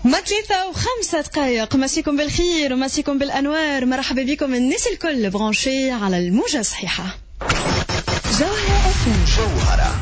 ما 3 و5 دقائق. مسيكم بالخير ومسيكم بالأنوار. مرحبا بكم الناس الكل برانشي على الموجة الصحيحة. جوهرة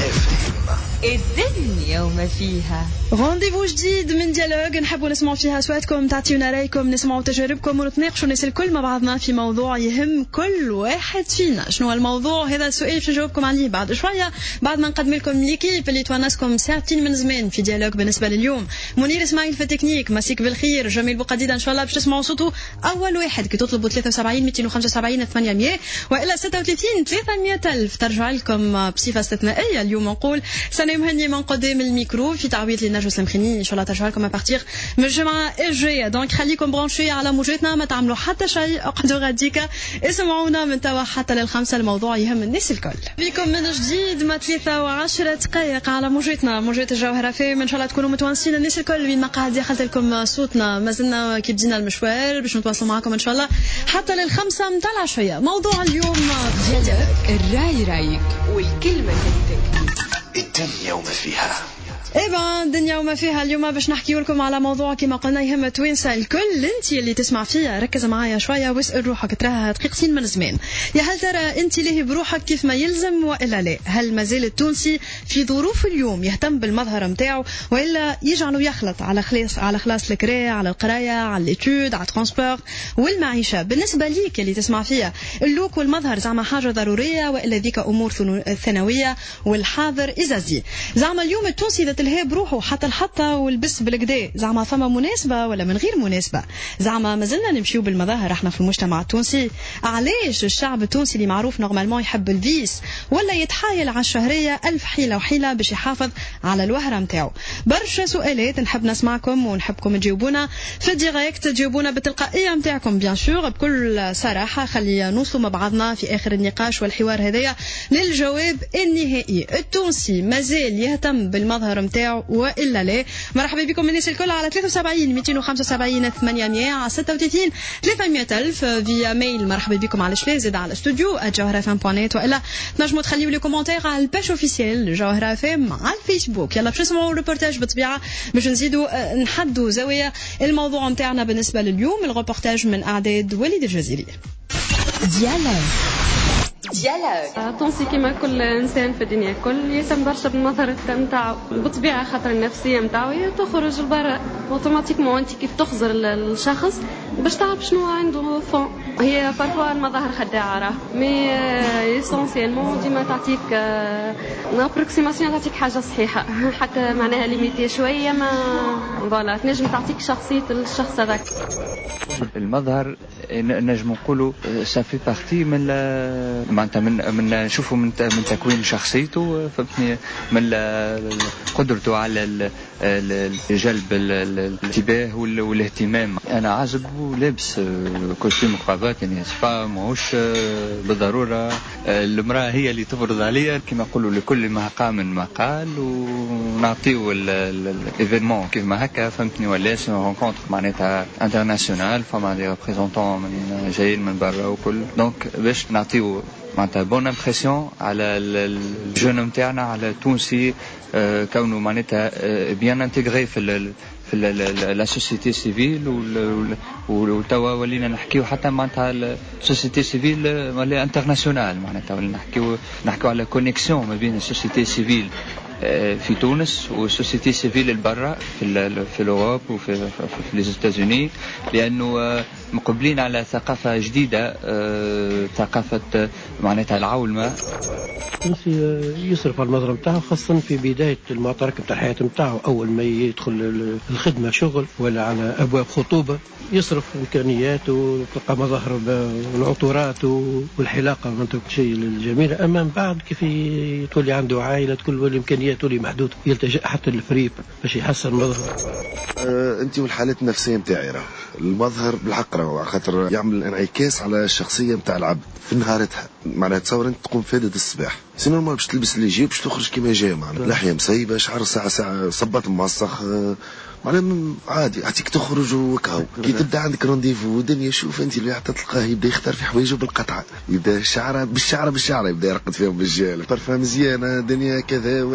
الدنيا وما فيها. رونديفو جديد من ديالوج نحبوا نسمعوا فيها أصواتكم، تعطيونا رايكم، نسمعوا تجاربكم ونتناقشوا الناس الكل مع بعضنا في موضوع يهم كل واحد فينا. شنو هو الموضوع؟ هذا السؤال باش نجاوبكم عليه بعد شوية، بعد ما نقدم لكم ليكيب اللي تونسكم ساعتين من زمان في ديالوج. بالنسبة لليوم منير اسماعيل في التكنيك، مسيك بالخير. جميل بوقديدة ان شاء الله باش تسمعوا صوته اول واحد كي تطلبوا 73 275 800 والا 36 300 ألف ترجع لكم بصفة استثنائية. اليوم نقول سنة مهني من قدام الميكرو في تعويض للنرجس المخني، ان شاء الله ترجع لكم ابارتيغ من الجمعة الجاية. دونك خليكم برانشي على موجتنا، ما تعملوا حتى شيء، اقعدوا غاديكا اسمعونا من توا حتى لل5. الموضوع يهم الناس الكل. بكم من جديد ما 3 و10 دقائق على موجتنا، موجة الجوهرة فيم. ان شاء الله تكونوا متونسين الناس الكل وين ما قاعد دخلت لكم صوتنا. مازلنا كي بدينا المشوار باش نتواصلوا معكم ان شاء الله حتى لل5 متاع العشية. موضوع اليوم ديالك الراي رايك والكلمة تكتك الدنيا وما فيها. إيه الدنيا وما فيها. اليوم باش نحكي لكم على موضوع كما قلنا يهم توينسا الكل. انت اللي تسمع فيها ركز معايا شويه واسال روحك، تراها دقيقتين من زمان. يا هل ترى انت ليه بروحك كيف ما يلزم والا لا؟ هل مازال التونسي في ظروف اليوم يهتم بالمظهر نتاعو والا يجعله يخلط على خلاص الكراء، على القرايه، على الاتيود، على الترانسبور والمعيشه؟ بالنسبه ليك اللي تسمع فيها اللوك والمظهر زعما حاجه ضروريه والا ذيك امور ثانويه والحاضر ازازي؟ زعما اليوم التونسي اذا تلهي بروحه حتى الحطه والبس بالكدا زعما فما مناسبه ولا من غير مناسبه؟ زعما مازلنا نمشيو بالمظاهر احنا في المجتمع التونسي؟ علاش الشعب التونسي اللي معروف نورمالمون يحب الفيس ولا يتحايل على الشهريه ألف حيله وحيله باش يحافظ على الوهره نتاعو؟ برشا سؤالات نحب نسمعكم ونحبكم تجاوبونا في الديريكت، تجاوبونا بالتلقائيه نتاعكم بيان سور بكل صراحه. خلينا نوصلوا مع بعضنا في اخر النقاش والحوار هذايا للجواب النهائي. التونسي مازال يهتم بالمظهر نتاعو والا لا؟ مرحبا بكم الناس الكل على 73 275 800 على 36 300 ألف فيا ميل. مرحبا بكم على شلي زاد على استوديو @jawhara.net والا تنجموا تخليوا لي كومونتير على الباج اوفيسيال جوهرة فام على الفيسبوك. يلا باش نسمعوا الريبورتاج بالطبيعه باش نزيدوا نحدوا زاويه الموضوع نتاعنا بالنسبه لليوم. الريبورتاج من اعداد وليد الجزيري. ديالوج تونسي كما كل انسان في الدنيا كل يهتم برشا بالمظهر نتاعو بالطبيعه، خاطر النفسيه نتاعو تخرج لبرا اوتوماتيكمون. انت كيف تخزر الشخص باش تعرف شنو عنده فون. هي بارفوا المظاهر خداعه راه مي اسونسيالمون ديما تعطيك ابروكسيماسيون، تعطيك حاجه صحيحه حتى معناها ليميتي شويه ما فوالا تنجم تعطيك شخصيه الشخص هذاك. المظهر نجم نقولوا سافي بارتي من معناتها من نشوفوا من تكوين شخصيته، فهمتني، من قدرته على جلب الانتباه والاهتمام. انا عازب ولابس كوستيم وكرافات، يعني سبا ماهوش بالضروره المراه هي اللي تفرض عليا. كما نقولوا لكل مقام مقال، ونعطيو الايفينمون كيما هكا، فهمتني، ولا رونكونتر معناتها انترناسيونال، فما دي ريبريزونطون من جايين من برا وكل، دونك باش نعطيو معناتها بون امبرسيون على الجون نتاعنا، على التونسي، كونه معناتها بيان انتغري في لا سوسيتي سيفيل. وتوا ولينا نحكيو حتى معناتها السوسيتي سيفيل ولا انترناسيونال، معناتها ولا نحكيو على كونيكسيون ما بين السوسيتي سيفيل في تونس والسوسيتي سيفيل البرة في الأوروب وفي لي إيتازوني، لأنه مقبلين على ثقافة جديدة، ثقافة معناتها العولمة. التونسي يصرف على المظهر نتاعو، خاصة في بداية المعترك نتاع الحياة نتاعو، أول ما يدخل الخدمة شغل ولا على أبواب خطوبة يصرف إمكانياته وتلقى مظاهر والعطورات والحلاقة من شيء الجميلة. أما من بعد كيف تولي عنده عائلة كل الإمكانيات تولي محدودة، يلتجأ حتى للفريب باش يحسن مظهره. أنت والحالات النفسية نتاعي راه المظهر بالحق راه خاطر يعمل انعكاس على الشخصية نتاع العبد في نهارتها. معناها تصور أنت تقوم فادد الصباح، سينو ما باش تلبس اللي يجي باش تخرج كيما جاي، معناها لحية مسيبة، شعر ساعة صباط موسخ، معناها عادي عطيك تخرج وكاو. كي تبدا عندك رونديفو ودنيا، شوف انت اللي حتى تلقاه يبدا يختار في حوايجه بالقطعه، يبدا الشعره بالشعره يبدا يرقد فيهم بالجاله، برفان مزيانه دنيا كذا، واحد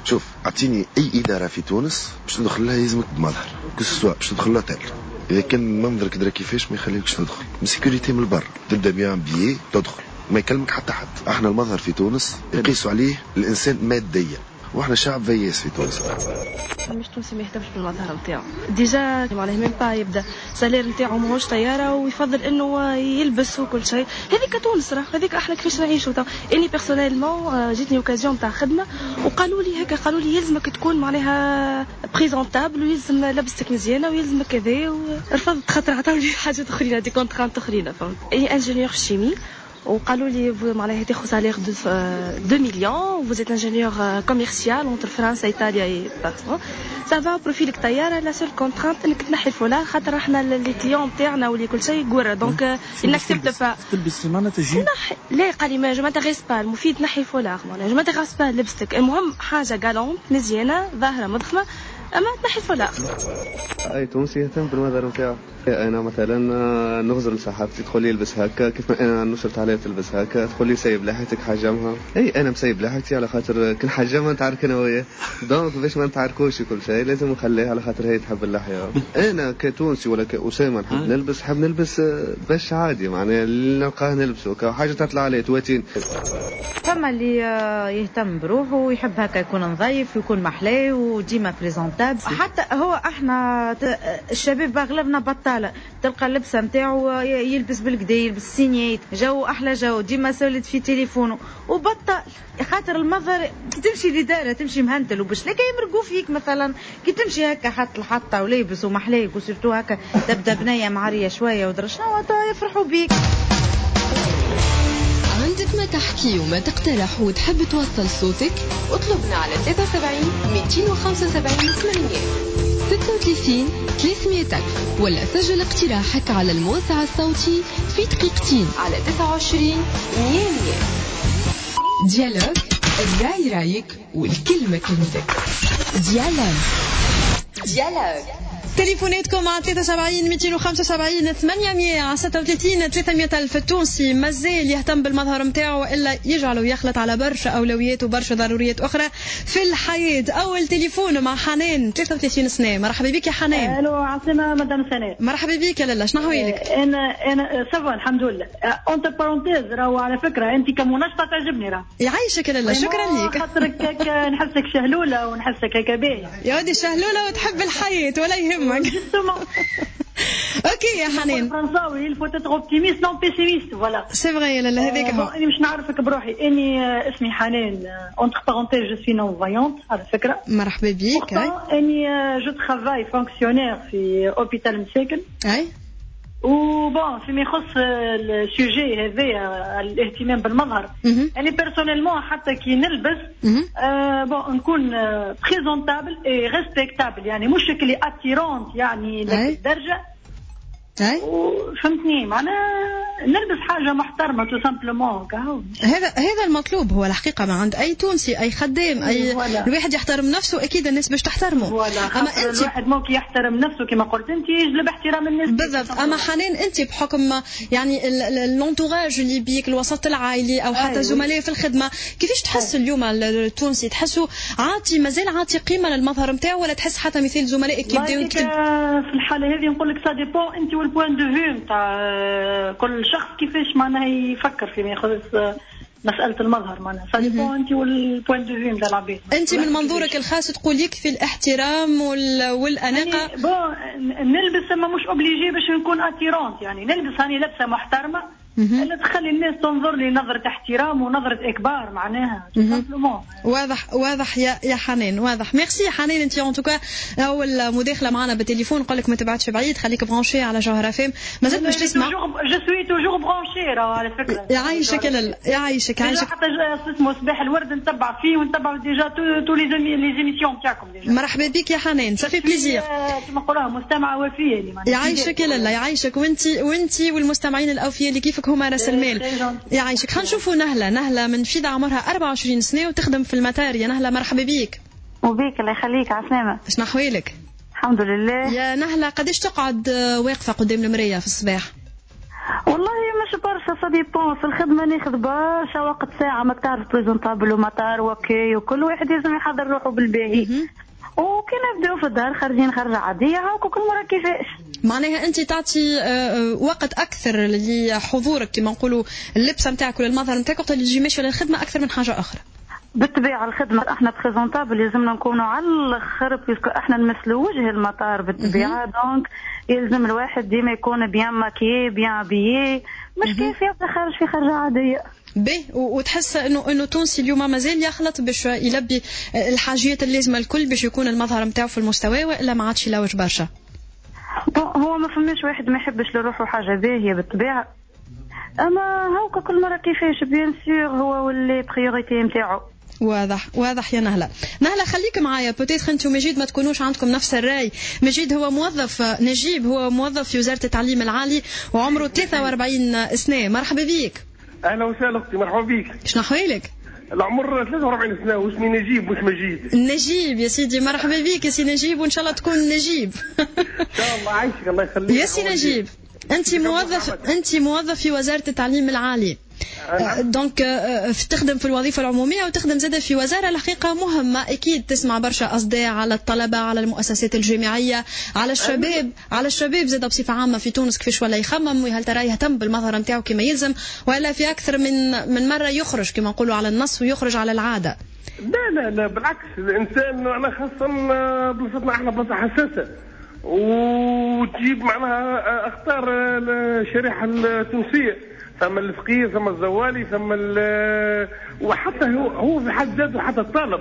شوف اعطيني اي اداره في تونس باش تدخل لها يلزمك بمظهر كسوا باش تدخل لها تال. اذا كان منظرك كدرا كيفاش ما يخليكش تدخل بسيكوريتي من البر، تبدا بيان بيي تدخل ما يكلمك حتى حد. احنا المظهر في تونس يقيسوا عليه الانسان ماديا، واحنا شعب فياس في تونس. مش تونسي ما يهتمش بالمظهر نتاعو ديجا، معناها ميم با يبدا سالير نتاعو ماهوش طياره ويفضل انه يلبس وكل شيء. هذيك تونس راه هذيك احنا كيفاش نعيشوا. اني بيرسونيلمون جيتني اوكازيون تاع خدمه وقالوا لي هكا، قالوا لي يلزمك تكون معناها بريزونطابل ويلزم لبستك مزيانه ويلزمك كذا، ورفضت خاطر عطاو لي حاجات اخرين دي كونترانت اخرين. فهمت اني انجينيور شيمي وقالوا لي معناها تاخذ سالير 2 مليون وفوز انجينيور كوميرسيال اونتر فرنسا ايطاليا اي بارتو. سافا بروفيلك طياره لا سول كونترانت انك تنحي الفولار خاطر احنا لي كليون تاعنا ولي كل شيء غورا دونك نكسبت با تلبس معناها تجي نحي. لا قال لي ما جو مانتيريس با المفيد نحي الفولار معناها جو مانتيريس با لبستك، المهم حاجه غالونت مزيانه ظاهره مضخمه اما تنحي الفولار. اي تونسي يهتم بالمظهر نتاعو. انا مثلا نغزر لصاحبتي تقول لي البس هكا كيف ما انا نشرت عليها تلبس هكا، تقول لي سيب لحيتك حجمها. اي انا مسيب لحيتي على خاطر كل حجمها نتعارك انا وياه، دونك باش ما نتعاركوش كل شيء لازم نخليها على خاطر هي تحب اللحيه. انا كتونسي ولا كأسامه نحب نلبس باش عادي معناها اللي نلقاه نلبسه حاجه تطلع عليه تواتين. فما اللي يهتم بروحه ويحب هكا يكون نظيف ويكون محلاه وديما بريزونتابل. حتى هو احنا الشباب اغلبنا بطاله، تلقى اللبسه نتاعو يلبس بالكدا يلبس سينيات جو احلى جو ديما سولد في تليفونه وبطل خاطر المظهر. كي تمشي لداره تمشي مهنتل وباش لك يمرقوا فيك مثلا، كي تمشي هكا حط الحطه ولابس ومحلاك وسيرتو هكا تبدا بنيه معريه شويه ودرشنا يفرحوا بيك. عندك ما تحكي وما تقترح وتحب توصل صوتك؟ اطلبنا على 73 275 800 36 300 ولا سجل اقتراحك على الموسع الصوتي في دقيقتين على 29 100. ديالوج، الرأي رايك والكلمة كلمتك. ديالوج. تليفوناتكم على 73 275 800 على 36 300 ألف. التونسي مازال يهتم بالمظهر متاعه وإلا يجعله يخلط على برشا أولويات وبرشا ضروريات أخرى في الحياة. أول تليفون مع حنان 33 سنة. مرحبا بك يا حنان. الو عاصمة مدام سناء. مرحبا بك يا لالا، شنو حوالك؟ انا سافا الحمد لله. اونت بارونتيز راهو على فكرة انت كمنشطة تعجبني راه. يعيشك يا لالا، شكرا لك. خاطرك نحسك شهلولة ونحسك هكا باهية. يا ودي شهلولة وتحب الحياة ولا يهمك. اوكي يا حنان. فرنساوي الفو تيتر اوبتيميست نون بيسيميست فوالا. سي فغي لا هذيك هو. اني مش نعرفك بروحي، اني اسمي حنان اونتر بارونتيز جو سوي نون فايونت على فكرة. مرحبا بك. اني جو ترافاي فونكسيونير في اوبيتال مساكن. اي وبون فيما يخص السوجي هذا الاهتمام بالمظهر، يعني بيرسونيلمون حتى كي نلبس بون نكون بريزونتابل اي ريسبكتابل، يعني مش شكلي اتيرونت يعني للدرجه. فهمتني معناها نلبس حاجه محترمه تو سامبلومون كهو. هذا المطلوب هو الحقيقه ما عند اي تونسي اي خدام اي الواحد يحترم نفسه، اكيد الناس باش تحترمه. اما انت الواحد ممكن يحترم نفسه كما قلت انت يجلب احترام الناس بالضبط. اما حنان انت بحكم يعني الانتوراج اللي بيك الوسط العائلي او حتى زملاء في الخدمه، كيفاش تحس اليوم التونسي تحسوا عاطي مازال عاطي قيمه للمظهر نتاعو، ولا تحس حتى مثال زملائك كي يبداو في الحاله هذه نقول لك سا ديبون انت والبوان دو فيو نتاع كل شخص كيفاش معناها يفكر فيما يخص مسألة المظهر معناها سا ديبون انت والبوان دو فيو نتاع العباد. انت من منظورك الخاص تقول يكفي الاحترام والاناقه. يعني بون نلبس اما مش اوبليجي باش نكون اتيرونت، يعني نلبس هاني لبسه محترمه اللي تخلي الناس تنظر لي نظرة احترام ونظرة إكبار معناها. واضح يا حنان، واضح. ميرسي يا حنان. انت ان توكا اول مداخله معنا بالتليفون، نقول لك ما تبعدش بعيد، خليك برانشي على جوهر فام. مازلت باش تسمع. جو سوي توجور برانشي على فكره. يعيشك يعيشك. حتى اسمه صباح الورد نتبع فيه ونتبع ديجا تو لي زيميسيون تاعكم ديجا. مرحبا بك يا حنان، صافي بليزير. كما نقولوها مستمعه وفيه اللي يعيشك يا لالا، يعيشك. وانت والمستمعين الاوفياء اللي كيفك هما راس المال. يعيشك. خلينا نشوفوا نهله من فيدا عمرها 24 سنه وتخدم في المطار. يا نهله مرحبا بيك. وبيك الله يخليك عسلامه. شنو احوالك؟ الحمد لله. يا نهله قداش تقعد واقفه قدام المرايه في الصباح؟ والله مش برشا صديبون في الخدمه ناخذ برشا وقت ساعه ما تعرف بريزونطابل ومطار وكي وكل واحد لازم يحضر روحه بالباهي وكي نبداو في الدار خارجين خرجه عاديه هاكا كل مره كيفاش. معناها انت تعطي وقت اكثر لحضورك كما نقولوا اللبسه نتاعك ولا المظهر نتاعك وقت اللي تجي ماشي للخدمه اكثر من حاجه اخرى. بالطبيعه الخدمه احنا بريزونطابل لازمنا نكونوا على الاخر بيسكو احنا نمثلوا وجه المطار بالطبيعه دونك يلزم الواحد ديما يكون بيان ماكيي بيان بيي مش كيف يبدا خارج في خرجه عاديه. بي وتحس انه تونسي اليوم مازال يخلط باش يلبي الحاجيات اللازمه الكل باش يكون المظهر نتاعو في المستوى والا ما عادش يلوج برشا. هو ما فماش واحد ما يحبش لروحه حاجه باهيه بالطبيعه اما هاكا كل مره كيفاش بيان سور هو واللي بريوريتي نتاعو. واضح يا نهلة خليك معايا بوتيتر انتم مجيد ما تكونوش عندكم نفس الرأي. مجيد هو موظف نجيب هو موظف في وزارة التعليم العالي وعمره 43 سنة. مرحبا بيك. اهلا وسهلا اختي مرحبا بيك. شنو احوالك؟ العمر 43 سنة واسمي نجيب مش مجيد. نجيب يا سيدي مرحبا بيك يا سي نجيب وان شاء الله تكون نجيب. ان شاء الله عايشك الله يخليك يا سي نجيب. انت موظف في وزارة التعليم العالي دونك تخدم في الوظيفة العمومية وتخدم زادة في وزارة الحقيقة مهمة أكيد تسمع برشا أصداء على الطلبة على المؤسسات الجامعية على الشباب زادة بصفة عامة في تونس كيفاش ولا يخمم وهل ترى يهتم بالمظهر نتاعو كما يلزم ولا في أكثر من مرة يخرج كما نقولوا على النص ويخرج على العادة. لا بالعكس الإنسان أنا خاصة بلصتنا احنا بلصة حساسة وتجيب معناها اختار الشريحة التونسية ثم الفقير ثم الزوالي ثم وحتى هو في حد ذاته حتى الطالب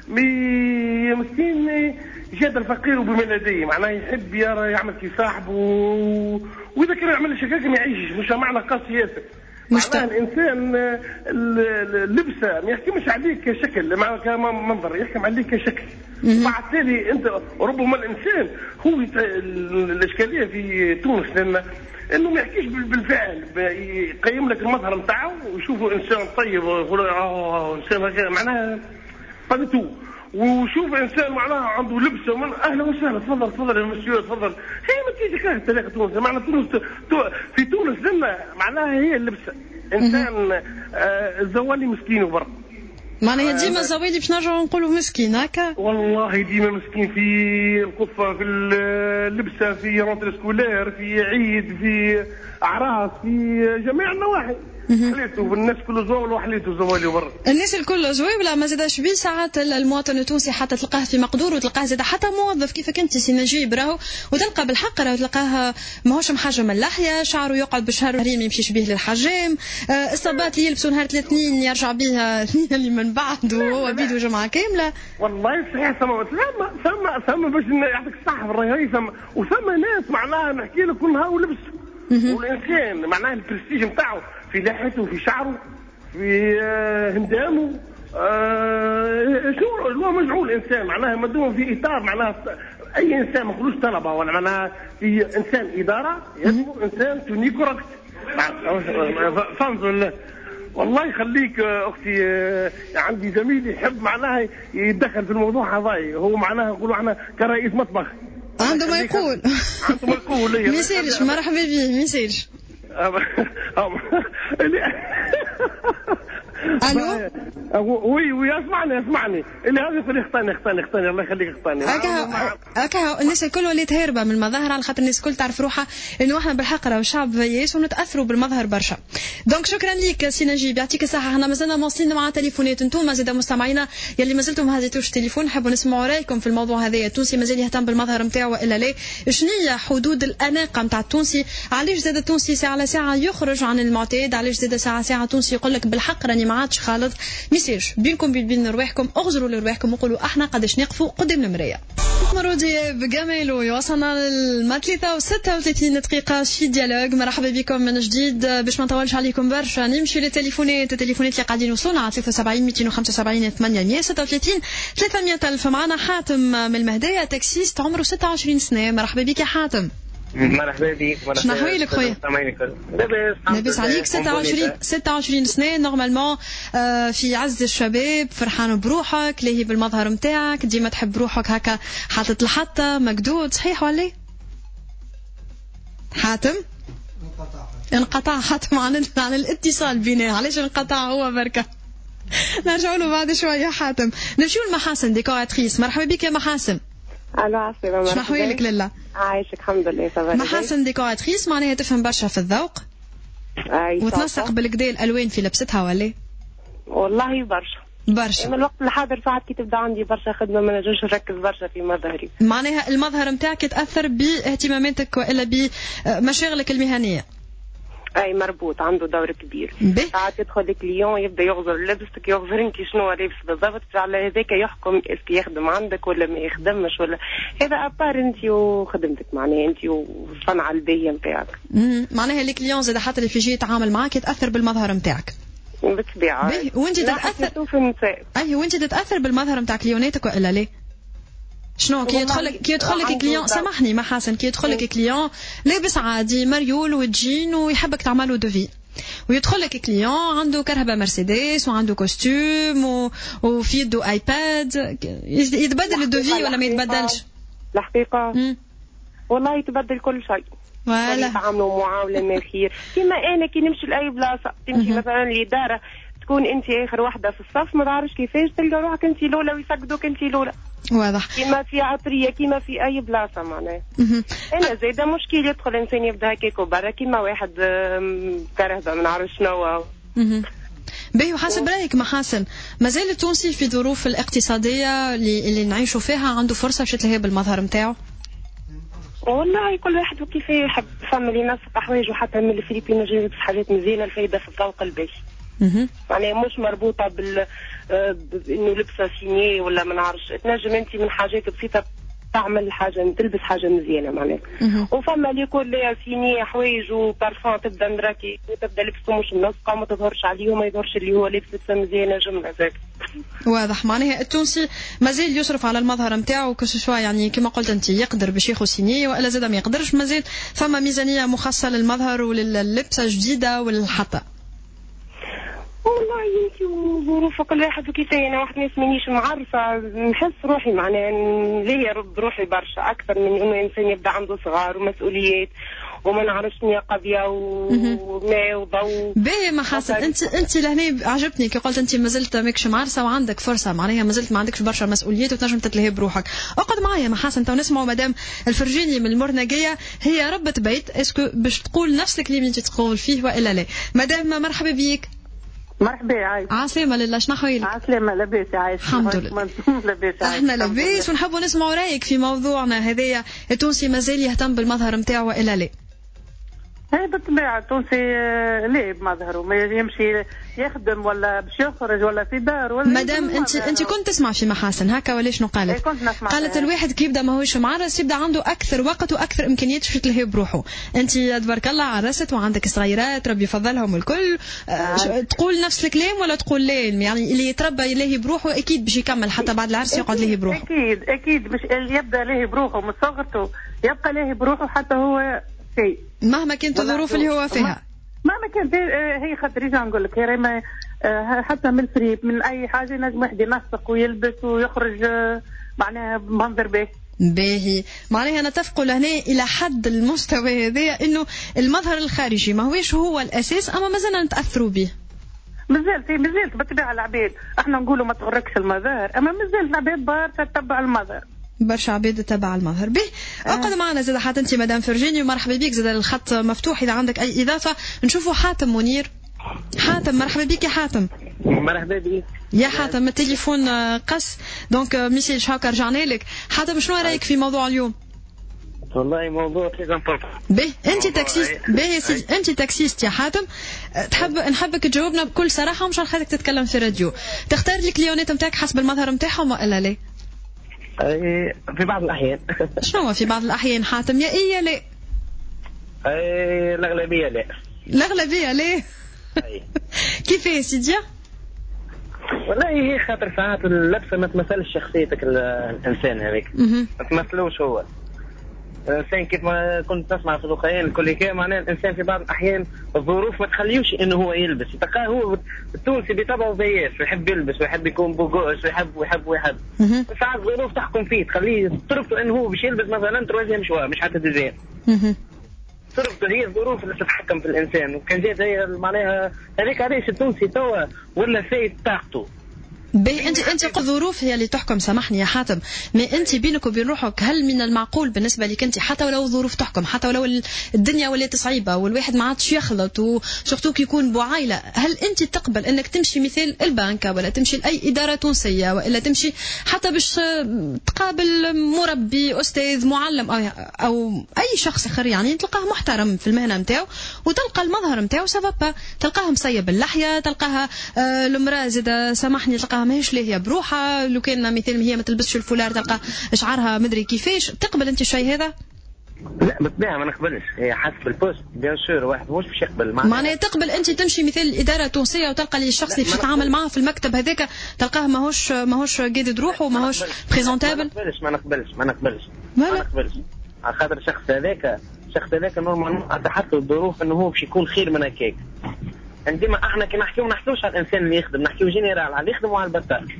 مسكين جاد الفقير بميلاديه معناه يحب يرى يعمل كي صاحبه واذا كان يعمل شكاك ما يعيش مش معنى قاسي ياسر. معناه الانسان اللبسه ما يحكمش عليك كشكل كمنظر يحكم عليك كشكل. بعد تالي انت ربما الانسان هو الاشكاليه في تونس لان انه ما يحكيش بالفعل يقيم لك المظهر نتاعو ويشوفوا انسان طيب ويقول انسان هكا معناها طبيعته وشوف انسان معناها عنده لبسه من اهلا وسهلا تفضل يا مسيو تفضل. هي ما تجيش كده تاريخ تونس معناها تونس في تونس لما معناها هي اللبسه انسان الزوالي مسكين وبر معناها ديما الزوالي باش نرجعوا نقولوا مسكين هكا والله ديما مسكين في القفه في اللبسه في رونتر سكولير في عيد في اعراس في جميع النواحي. حليته الناس كله زوال وحليته زوالي برا الناس الكل زوال لا ما زادش بيه ساعات المواطن التونسي حتى تلقاه في مقدور وتلقاه زاد حتى موظف كيفك انت سي نجيب راهو وتلقى بالحق راهو تلقاه ماهوش محجم من اللحيه شعره يقعد بشهر ريم يمشيش به للحجام الصبات اللي يلبسوا نهار الاثنين يرجع بها اللي من بعد وهو بيدو جمعه كامله. والله صحيح ثم باش يعطيك الصحه في الرهي وثم ناس معناها نحكي لك كلها ولبس والانسان معناها البرستيج نتاعو في لحيته في شعره في هندامه شنو هو مجعول الانسان معناها مدوم في اطار معناها اي انسان ما نقولوش طلبه ولا معناها في انسان اداره يجب انسان توني كوركت فانظر والله يخليك اختي عندي زميل يحب معناها يتدخل في الموضوع هذا هو معناها نقولوا احنا كرئيس مطبخ عنده ما يقول ما يصيرش مرحبا به ما يصيرش. الو وي اسمعني اللي هذا يقول اختاني الله يخليك اختاني هكا الناس الكل ولات هاربه من المظاهر على خاطر الناس الكل تعرف روحها انه احنا بالحق راهو شعب فياس ونتاثروا بالمظهر برشا. دونك شكرا ليك سي نجيب يعطيك الصحه. احنا مازلنا مواصلين مع تليفونات انتم زاد مستمعينا يلي مازلتم ما هزيتوش التليفون نحبوا نسمعوا رايكم في الموضوع هذا. التونسي مازال يهتم بالمظهر نتاعو والا لا؟ شنية حدود الاناقه نتاع التونسي؟ علاش زاد التونسي ساعه على ساعه يخرج عن المعتاد؟ علاش زاد ساعه تونسي يقول لك بالحق راني ما عادش خالط؟ ميسيرش بينكم بين رواحكم اغزروا لرواحكم وقولوا احنا قداش نقفوا قدام المرايه. مرودي بجماله وصلنا للما 36 دقيقة في ديالوج. مرحبا بكم من جديد. باش ما نطولش عليكم برشا نمشي للتليفونات اللي قاعدين يوصلونا على 73 275 836 300 ألف. معنا حاتم من المهدية تاكسيست عمره 26 سنة. مرحبا بك يا حاتم. مرحبا بك. شنو احوالك خويا؟ لاباس عليك. 26 سنه نورمالمون في عز الشباب فرحان بروحك لاهي بالمظهر نتاعك ديما تحب روحك هكا حاطط الحطه مقدود صحيح ولا حاتم؟ انقطع حتى عن الاتصال بينا. علاش انقطع هو بركة؟ نرجع له بعد شوية. حاتم نمشيو لمحاسن ديكوراتريس. مرحبا بك يا محاسن. الو عسلامة. مرحبا. شنو حوالك لله؟ عايشك الحمد لله. صباح محاسن ديكوراتريس معناها تفهم برشا في الذوق وتنسق بالكدا الالوان في لبستها ولا؟ والله برشا من الوقت الحاضر ساعات كي تبدا عندي برشا خدمه ما نجمش نركز برشا في مظهري. معناها المظهر نتاعك يتاثر باهتماماتك والا بمشاغلك المهنيه؟ اي مربوط عنده دور كبير. ساعات يدخل الكليون يبدا يغزر لبستك يغزر انت شنو لابس بالضبط، على هذاك يحكم اسكي يخدم عندك ولا ما يخدمش ولا هذا ابار انت وخدمتك معناها انت والصنعه الباهيه نتاعك. معناها الكليون زاد حتى اللي في يجي يتعامل معك يتاثر بالمظهر نتاعك بالطبيعه. وانت تتاثر وانت تتاثر بالمظهر نتاع كليوناتك والا لا؟ شنو كي يدخلك كليون سامحني محاسن، كي يدخلك كليون لابس عادي مريول وجين ويحبك تعملوا دوفي، ويدخلك كليون عنده كرهبه مرسيدس وعنده كوستيم وفي يده ايباد، يتبدل الدوفي ولا ما يتبدلش؟ الحقيقه والله يتبدل كل شيء. ولا يتعاملوا معامله ما خير. كيما انا كي نمشي لاي بلاصه تمشي مثلا الاداره تكون انت اخر واحده في الصف ما تعرفش كيفاش تلقى روحك انت الاولى ويسقدوك انت الاولى. واضح. كيما في عطريه كيما في اي بلاصه معناها. انا زايده مشكل يدخل انسان يبدا هكاك وبرا كيما واحد كرهبه ما نعرفش شنو. باهي وحسب رايك محاسن مازال التونسي في ظروف الاقتصاديه اللي نعيشوا فيها عنده فرصه باش يتلهي بالمظهر نتاعو؟ والله كل واحد وكيف يحب. فما اللي ينسق حوايجه حتى من الفلبين يجي يلبس حاجات مزيانه الفايده في الذوق الباهي. يعني مش مربوطه انه لبسه سينيه ولا ما نعرفش. تنجم انت من حاجات بسيطه تعمل حاجه تلبس حاجه مزيانه معناها. وفما اللي يكون لها سينيه حوايج وبارفان تبدا مراكي وتبدا لبسه مش منسقه وما تظهرش عليه وما يظهرش اللي هو لابس لبسه مزيانه جمله ذاك. واضح. معناها التونسي مازال يصرف على المظهر نتاعو كسوا يعني كما قلت انت يقدر باش ياخذ سينيه والا زاد ما يقدرش. مازال فما ميزانيه مخصصه للمظهر ولللبسه جديده وللحطه. والله انت وظروف كل واحد وكيف. انا واحد ناس مانيش معرفه نحس روحي معناها ليا بروحي برشا اكثر من انه انسان يبدا عنده صغار ومسؤوليات وما نعرفش نيا قضيه وماء وضوء. باهي محاسن انت لهنا عجبتني كي قلت انت مازلت ماكش معرسه وعندك فرصه معناها مازلت ما عندكش برشا مسؤوليات وتنجم تتلهي بروحك. اقعد معايا محاسن تو نسمعوا مدام الفرجيني من المرنقيه هي ربة بيت. اسكو باش تقول نفس الكلام اللي انت تقول فيه والا لا؟ مدام مرحبا بيك. مرحبا عايش. عسلامة لله. شنو حوالك؟ عسلامة لاباس عايش. الحمد لله. لاباس. احنا لاباس ونحبوا نسمعوا رايك في موضوعنا هذايا. التونسي مازال يهتم بالمظهر نتاعو والا لا؟ هي بالطبيعة التونسي ليه بمظهره ما يمشي يخدم ولا باش يخرج ولا في دار ولا. مادام انت كنت تسمع في محاسن هكا ولا شنو قالت؟ كنت نسمع. قالت الواحد كي يبدا ماهوش معرس يبدا عنده اكثر وقت واكثر امكانيات باش يتلهي بروحه. انت تبارك الله عرست وعندك صغيرات ربي يفضلهم الكل. تقول نفس الكلام ولا تقول لا؟ يعني اللي يتربى يلهي بروحه اكيد باش يكمل حتى بعد العرس يقعد يلهي بروحه. اكيد باش يبدا يلهي بروحه من صغرته يبقى يلهي بروحه حتى هو شيء مهما كانت الظروف اللي هو فيها. مهما كانت هي خاطر رجع نقول لك هي حتى من الفريب من اي حاجه نجم واحد ينسق ويلبس ويخرج معناها بمنظر باهي. معناها نتفقوا لهنا الى حد المستوى هذا انه المظهر الخارجي ما هوش هو الاساس اما مازلنا نتاثروا به. مازالت بالطبيعه العباد احنا نقولوا ما تغركش المظاهر اما مازالت العباد برشا تتبع المظهر. برشا عباد تبع المظهر. به اقعد معنا زاد حتى انت مدام فرجيني ومرحبا بك. زاد الخط مفتوح اذا عندك اي اضافه. نشوفوا حاتم منير. حاتم مرحبا بك يا حاتم. مرحبا بك يا حاتم. التليفون قص دونك ميسيل شاكر رجعنا لك. حاتم شنو رايك في موضوع اليوم؟ والله موضوع تري امبورطون. به انت تاكسيست. به انت تاكسيست يا حاتم. نحبك تجاوبنا بكل صراحه ومش نخليك تتكلم في الراديو. تختار الكليونات نتاعك حسب المظهر نتاعهم ولا لا؟ في بعض الأحيان. شنو في بعض الأحيان حاتم؟ يا إيه يا لا؟ الأغلبية لا. الأغلبية لا؟ كيف سيديا؟ والله هي خاطر ساعات اللبسة ما تمثلش شخصيتك الإنسان هذيك. ما تمثلوش هو. الإنسان كيف ما كنت تسمع في الأخيان الكل كي معناه الإنسان في بعض الأحيان الظروف ما تخليوش إنه هو يلبس. يتلقاه هو التونسي بطبعه زياش ويحب يلبس ويحب يكون بوغوش ويحب. ساعات الظروف تحكم فيه تخليه تربطه إنه هو باش يلبس مثلا تروزيام شوار مش حتى ديزاين. تربط هي الظروف اللي تتحكم في الانسان، وكان جات هي معناها هذيك علاش التونسي توا ولا فايت طاقته. انت ظروف هي اللي تحكم. سامحني يا حاتم، ما انت بينك وبين روحك هل من المعقول بالنسبه لك انت حتى ولو ظروف تحكم، حتى ولو الدنيا ولات صعيبه والواحد ما عادش يخلط وسورتو يكون بوعائله، هل انت تقبل انك تمشي مثال البنكه ولا تمشي لاي اداره تونسيه ولا تمشي حتى باش تقابل مربي استاذ معلم او اي شخص اخر يعني تلقاه محترم في المهنه نتاعو وتلقى المظهر نتاعو سبب تلقاه مسيب اللحيه، تلقاها المراه زاده سامحني تلقاها ماهيش لاهيه بروحها، لو كان مثال هي ما تلبسش الفولار تلقى شعرها مدري كيفاش. تقبل انت الشيء هذا؟ لا بالطبيعه ما نقبلش، هي حسب البوست بيان سور واحد مش باش يقبل معناها تقبل انت تمشي مثال الاداره التونسيه وتلقى لي الشخص اللي باش تتعامل معاه في المكتب هذاك تلقاه ماهوش قادد روحه وماهوش بريزونتابل؟ ما نقبلش على خاطر الشخص هذاك نورمالمون تحت الظروف انه هو باش يكون خير من هكاك. عندما احنا كي نحكيو ما نحكيوش على الانسان اللي يخدم، نحكيو جينيرال على اللي يخدم وعلى البطال.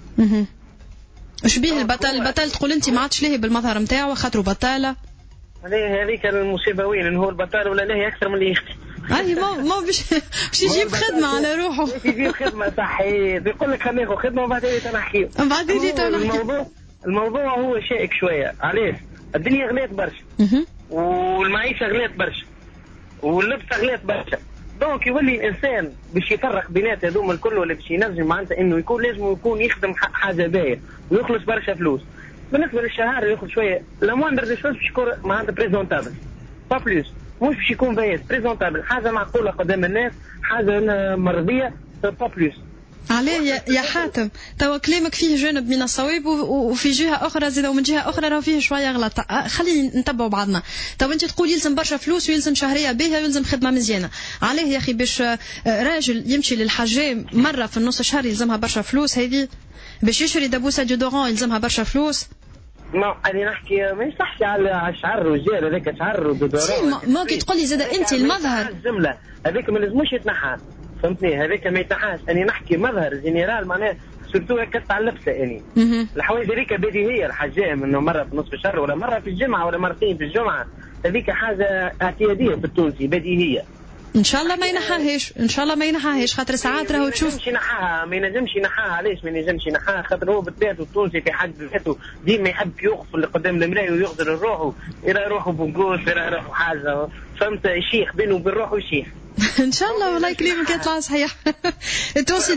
اش بيه البطال تقول انت ما عادش لاهي بالمظهر نتاعو خاطرو بطاله؟ هذيك المصيبه وين انه هو البطال ولا لاهي اكثر من اللي يخدم. ما باش يجيب خدمه على روحه. يجيب خدمه صحيح، يقول لك خلينا ناخذ خدمه وبعدين تنحكيو. الموضوع هو شائك شويه. علاش؟ الدنيا غلات برشا والمعيشه غلات برشا واللبس غلات برشا، دونك يولي الانسان باش يفرق بينات هذوما الكل ولا باش ينجم معناتها انه يكون لازم يكون يخدم حاجه باهيه ويخلص برشا فلوس. بالنسبه للشهر ياخذ شويه لا موندر دي شوز باش يكون معناتها بريزونتابل با بلوس، مش باش يكون باهي بريزونتابل، حاجه معقوله قدام الناس، حاجه مرضيه با بلوس. عليه يا حاتم توا كلامك فيه جانب من الصواب وفي جهه اخرى زيد ومن جهه اخرى راه فيه شويه غلط. خلينا نتبعوا بعضنا. توا انت تقول يلزم برشا فلوس ويلزم شهريه باهيه ويلزم خدمه مزيانه. عليه يا اخي باش راجل يمشي للحجام مره في النص شهر يلزمها برشا فلوس؟ هذه باش يشري دبوسه ديودورون يلزمها برشا فلوس؟ ما أنا نحكي ما يصحش على شعر الرجال هذاك شعر ودودورون. ما كي تقول لي زاد انت المظهر الجمله هذاك ما لازموش يتنحى، فهمتني؟ هذاك ما يتنحاش. أنا نحكي مظهر جينيرال معناه سورتو هكا تاع اللبسه. يعني الحوايج هذيك بديهيه الحجام انه مره في نصف الشهر ولا مره في الجمعه ولا مرتين في الجمعه، هذيك حاجه اعتياديه في التونسي بديهيه. ان شاء الله ما ينحاهاش خاطر ساعات راهو تشوف ما ينجمش ينحاها. علاش ما ينجمش ينحاها؟ خاطر هو بطبيعته التونسي في حد ذاته ديما يحب يوقف اللي قدام المرايه ويغزل روحه، يرى روحه بنقوس، يرى روحه حاجه، فهمت؟ شيخ بينه وبين روحه شيخ. ان شاء الله والله كلامك يطلع صحيح. التونسي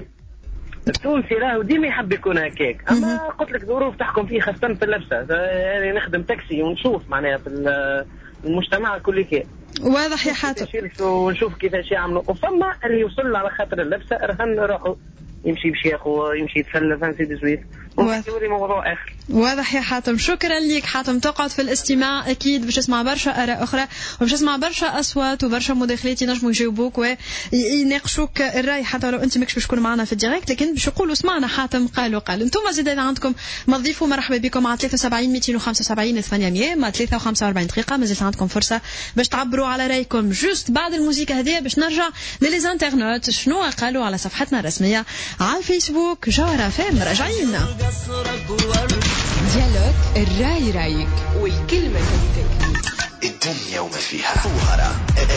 راهو ديما يحب يكون هكاك، اما قلت لك ظروف تحكم فيه خاصه في اللبسه. يعني نخدم تاكسي ونشوف معناها في المجتمع كل كي واضح يا حاتم، ونشوف كيفاش يعملوا. وفما اللي يوصل على خاطر اللبسه رهن روحه يمشي بشيخ ويمشي يتسلى فانسي دزويت ويوري موضوع اخر. واضح يا حاتم، شكرا لك حاتم. تقعد في الاستماع اكيد باش تسمع برشا اراء اخرى وباش تسمع برشا اصوات وبرشا مداخلات ينجموا يجاوبوك ويناقشوك الراي حتى لو انت ماكش باش تكون معنا في الديريكت، لكن باش يقولوا سمعنا حاتم قال. انتم زيد عندكم ما تضيفوا مرحبا بكم على 73 275 800 مع 43 دقيقه مازالت عندكم فرصه باش تعبروا على رايكم. جوست بعد الموسيقى هذه باش نرجع للانترنت شنو قالوا على صفحتنا الرسميه على الفيسبوك جوهرة فام. راجعين ديالوج الراي رايك والكلمة كلمتك. الدنيا وما فيها جوهرة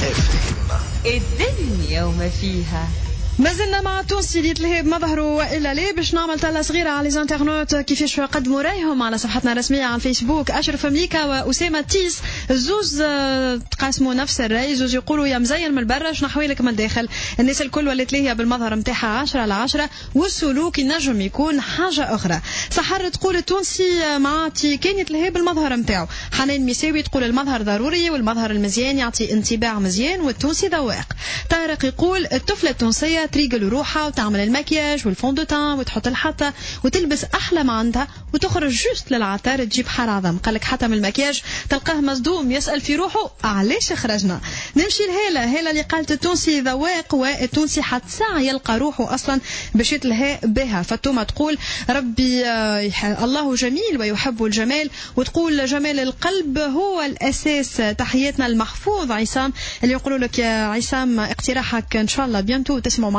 الدنيا وما فيها. مازلنا مع التونسي اللي يتلهي بمظهره والا لا باش نعمل تله صغيره على ليزانترنت كيفاش قدموا رايهم على صفحتنا الرسميه على الفيسبوك. اشرف مليكا واسامه تيس زوز تقاسموا نفس الراي، زوز يقولوا يا مزين من برا شنو حوالك من الداخل. الناس الكل ولات ليها بالمظهر نتاعها 10 على 10 والسلوك ينجم يكون حاجه اخرى. سحر تقول التونسي معاتي كان يتلهي بالمظهر نتاعو. حنان ميساوي تقول المظهر ضروري والمظهر المزيان يعطي انطباع مزيان والتونسي ذواق. طارق يقول الطفله التونسيه تريقل روحها وتعمل المكياج والفون دو تان وتحط الحطه وتلبس احلى ما عندها وتخرج جوست للعطار تجيب حال عظم. قالك حتى من المكياج تلقاه مصدوم يسال في روحه علاش خرجنا. نمشي لهيلا اللي قالت التونسي ذواق والتونسي حتى ساعه يلقى روحه اصلا باش يتلهى بها. فاطمه تقول ربي الله جميل ويحب الجمال وتقول جمال القلب هو الاساس. تحياتنا المحفوظ عصام اللي يقولوا لك يا عصام اقتراحك ان شاء الله بيانتو تسمعوا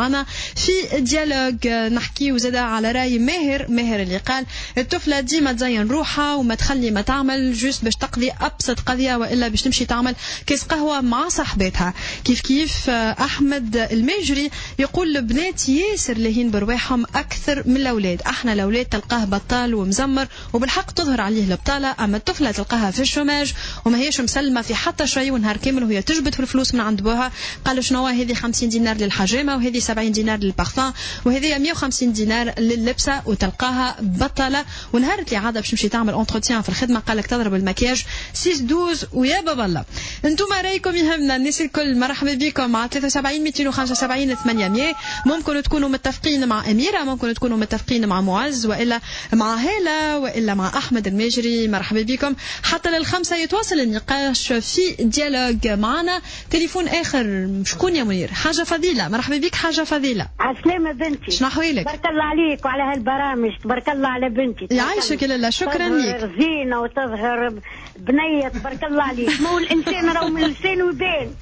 معنا في ديالوج. نحكي وزاد على راي ماهر اللي قال الطفلة ديما تزين روحها وما تخلي ما تعمل جوست باش تقضي أبسط قضية وإلا باش تمشي تعمل كيس قهوة مع صاحبتها. كيف أحمد المجري يقول البنات ياسر لهين برواحهم أكثر من الأولاد. احنا الأولاد تلقاه بطال ومزمر وبالحق تظهر عليه البطالة، أما الطفلة تلقاها في الشوماج وما هيش مسلمة في حتى شيء ونهار كامل وهي تجبد في الفلوس من عند بوها. قالوا شنو هذه 50 دينار للحجامة وهذه 70 دينار للبارفان وهذه 150 دينار لللبسة وتلقاها بطالة. ونهار اللي عادة باش تمشي تعمل انتروتيان في الخدمة قالك تضرب المكياج 6-12 ويا بابا الله. انتم رايكم يهمنا الناس الكل. مرحبا بكم مع 73 275 800. ممكن تكونوا متفقين مع أميرة، ممكن تكونوا متفقين مع معز وإلا مع هالة وإلا مع أحمد المجري. مرحبا بكم حتى لل5 يتواصل النقاش في ديالوج. معنا تليفون آخر. شكون يا منير؟ حاجة فضيلة. مرحبا بك حاجة فضيلة. عسلامة بنتي. شنو أحوالك؟ بارك الله عليك وعلى هالبرامج. تبارك الله على بنتي. يعيشك لله. شكرا لك. تظهر زينة وتظهر بنية. تبارك الله عليك. مو الإنسان راهو من لسانه يبان.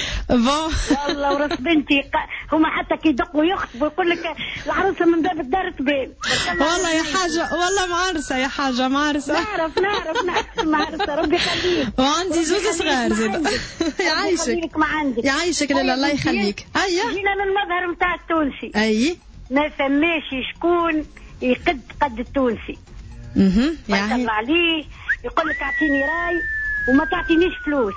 والله ورث بنتي هما حتى كي يدقوا يخطبوا يقول لك العروسه من باب الدار تبان. والله يا حاجه والله معرسه يا حاجه معرسه. نعرف معرسه ربي يخليك. وعندي زوج صغار زاد. يعيشك يعيشك لله الله يخليك. جينا للمظهر نتاع التونسي. اي ما فماش شكون يقد قد التونسي. بارك الله عليه. يقول لك اعطيني راي وما تعطينيش فلوس.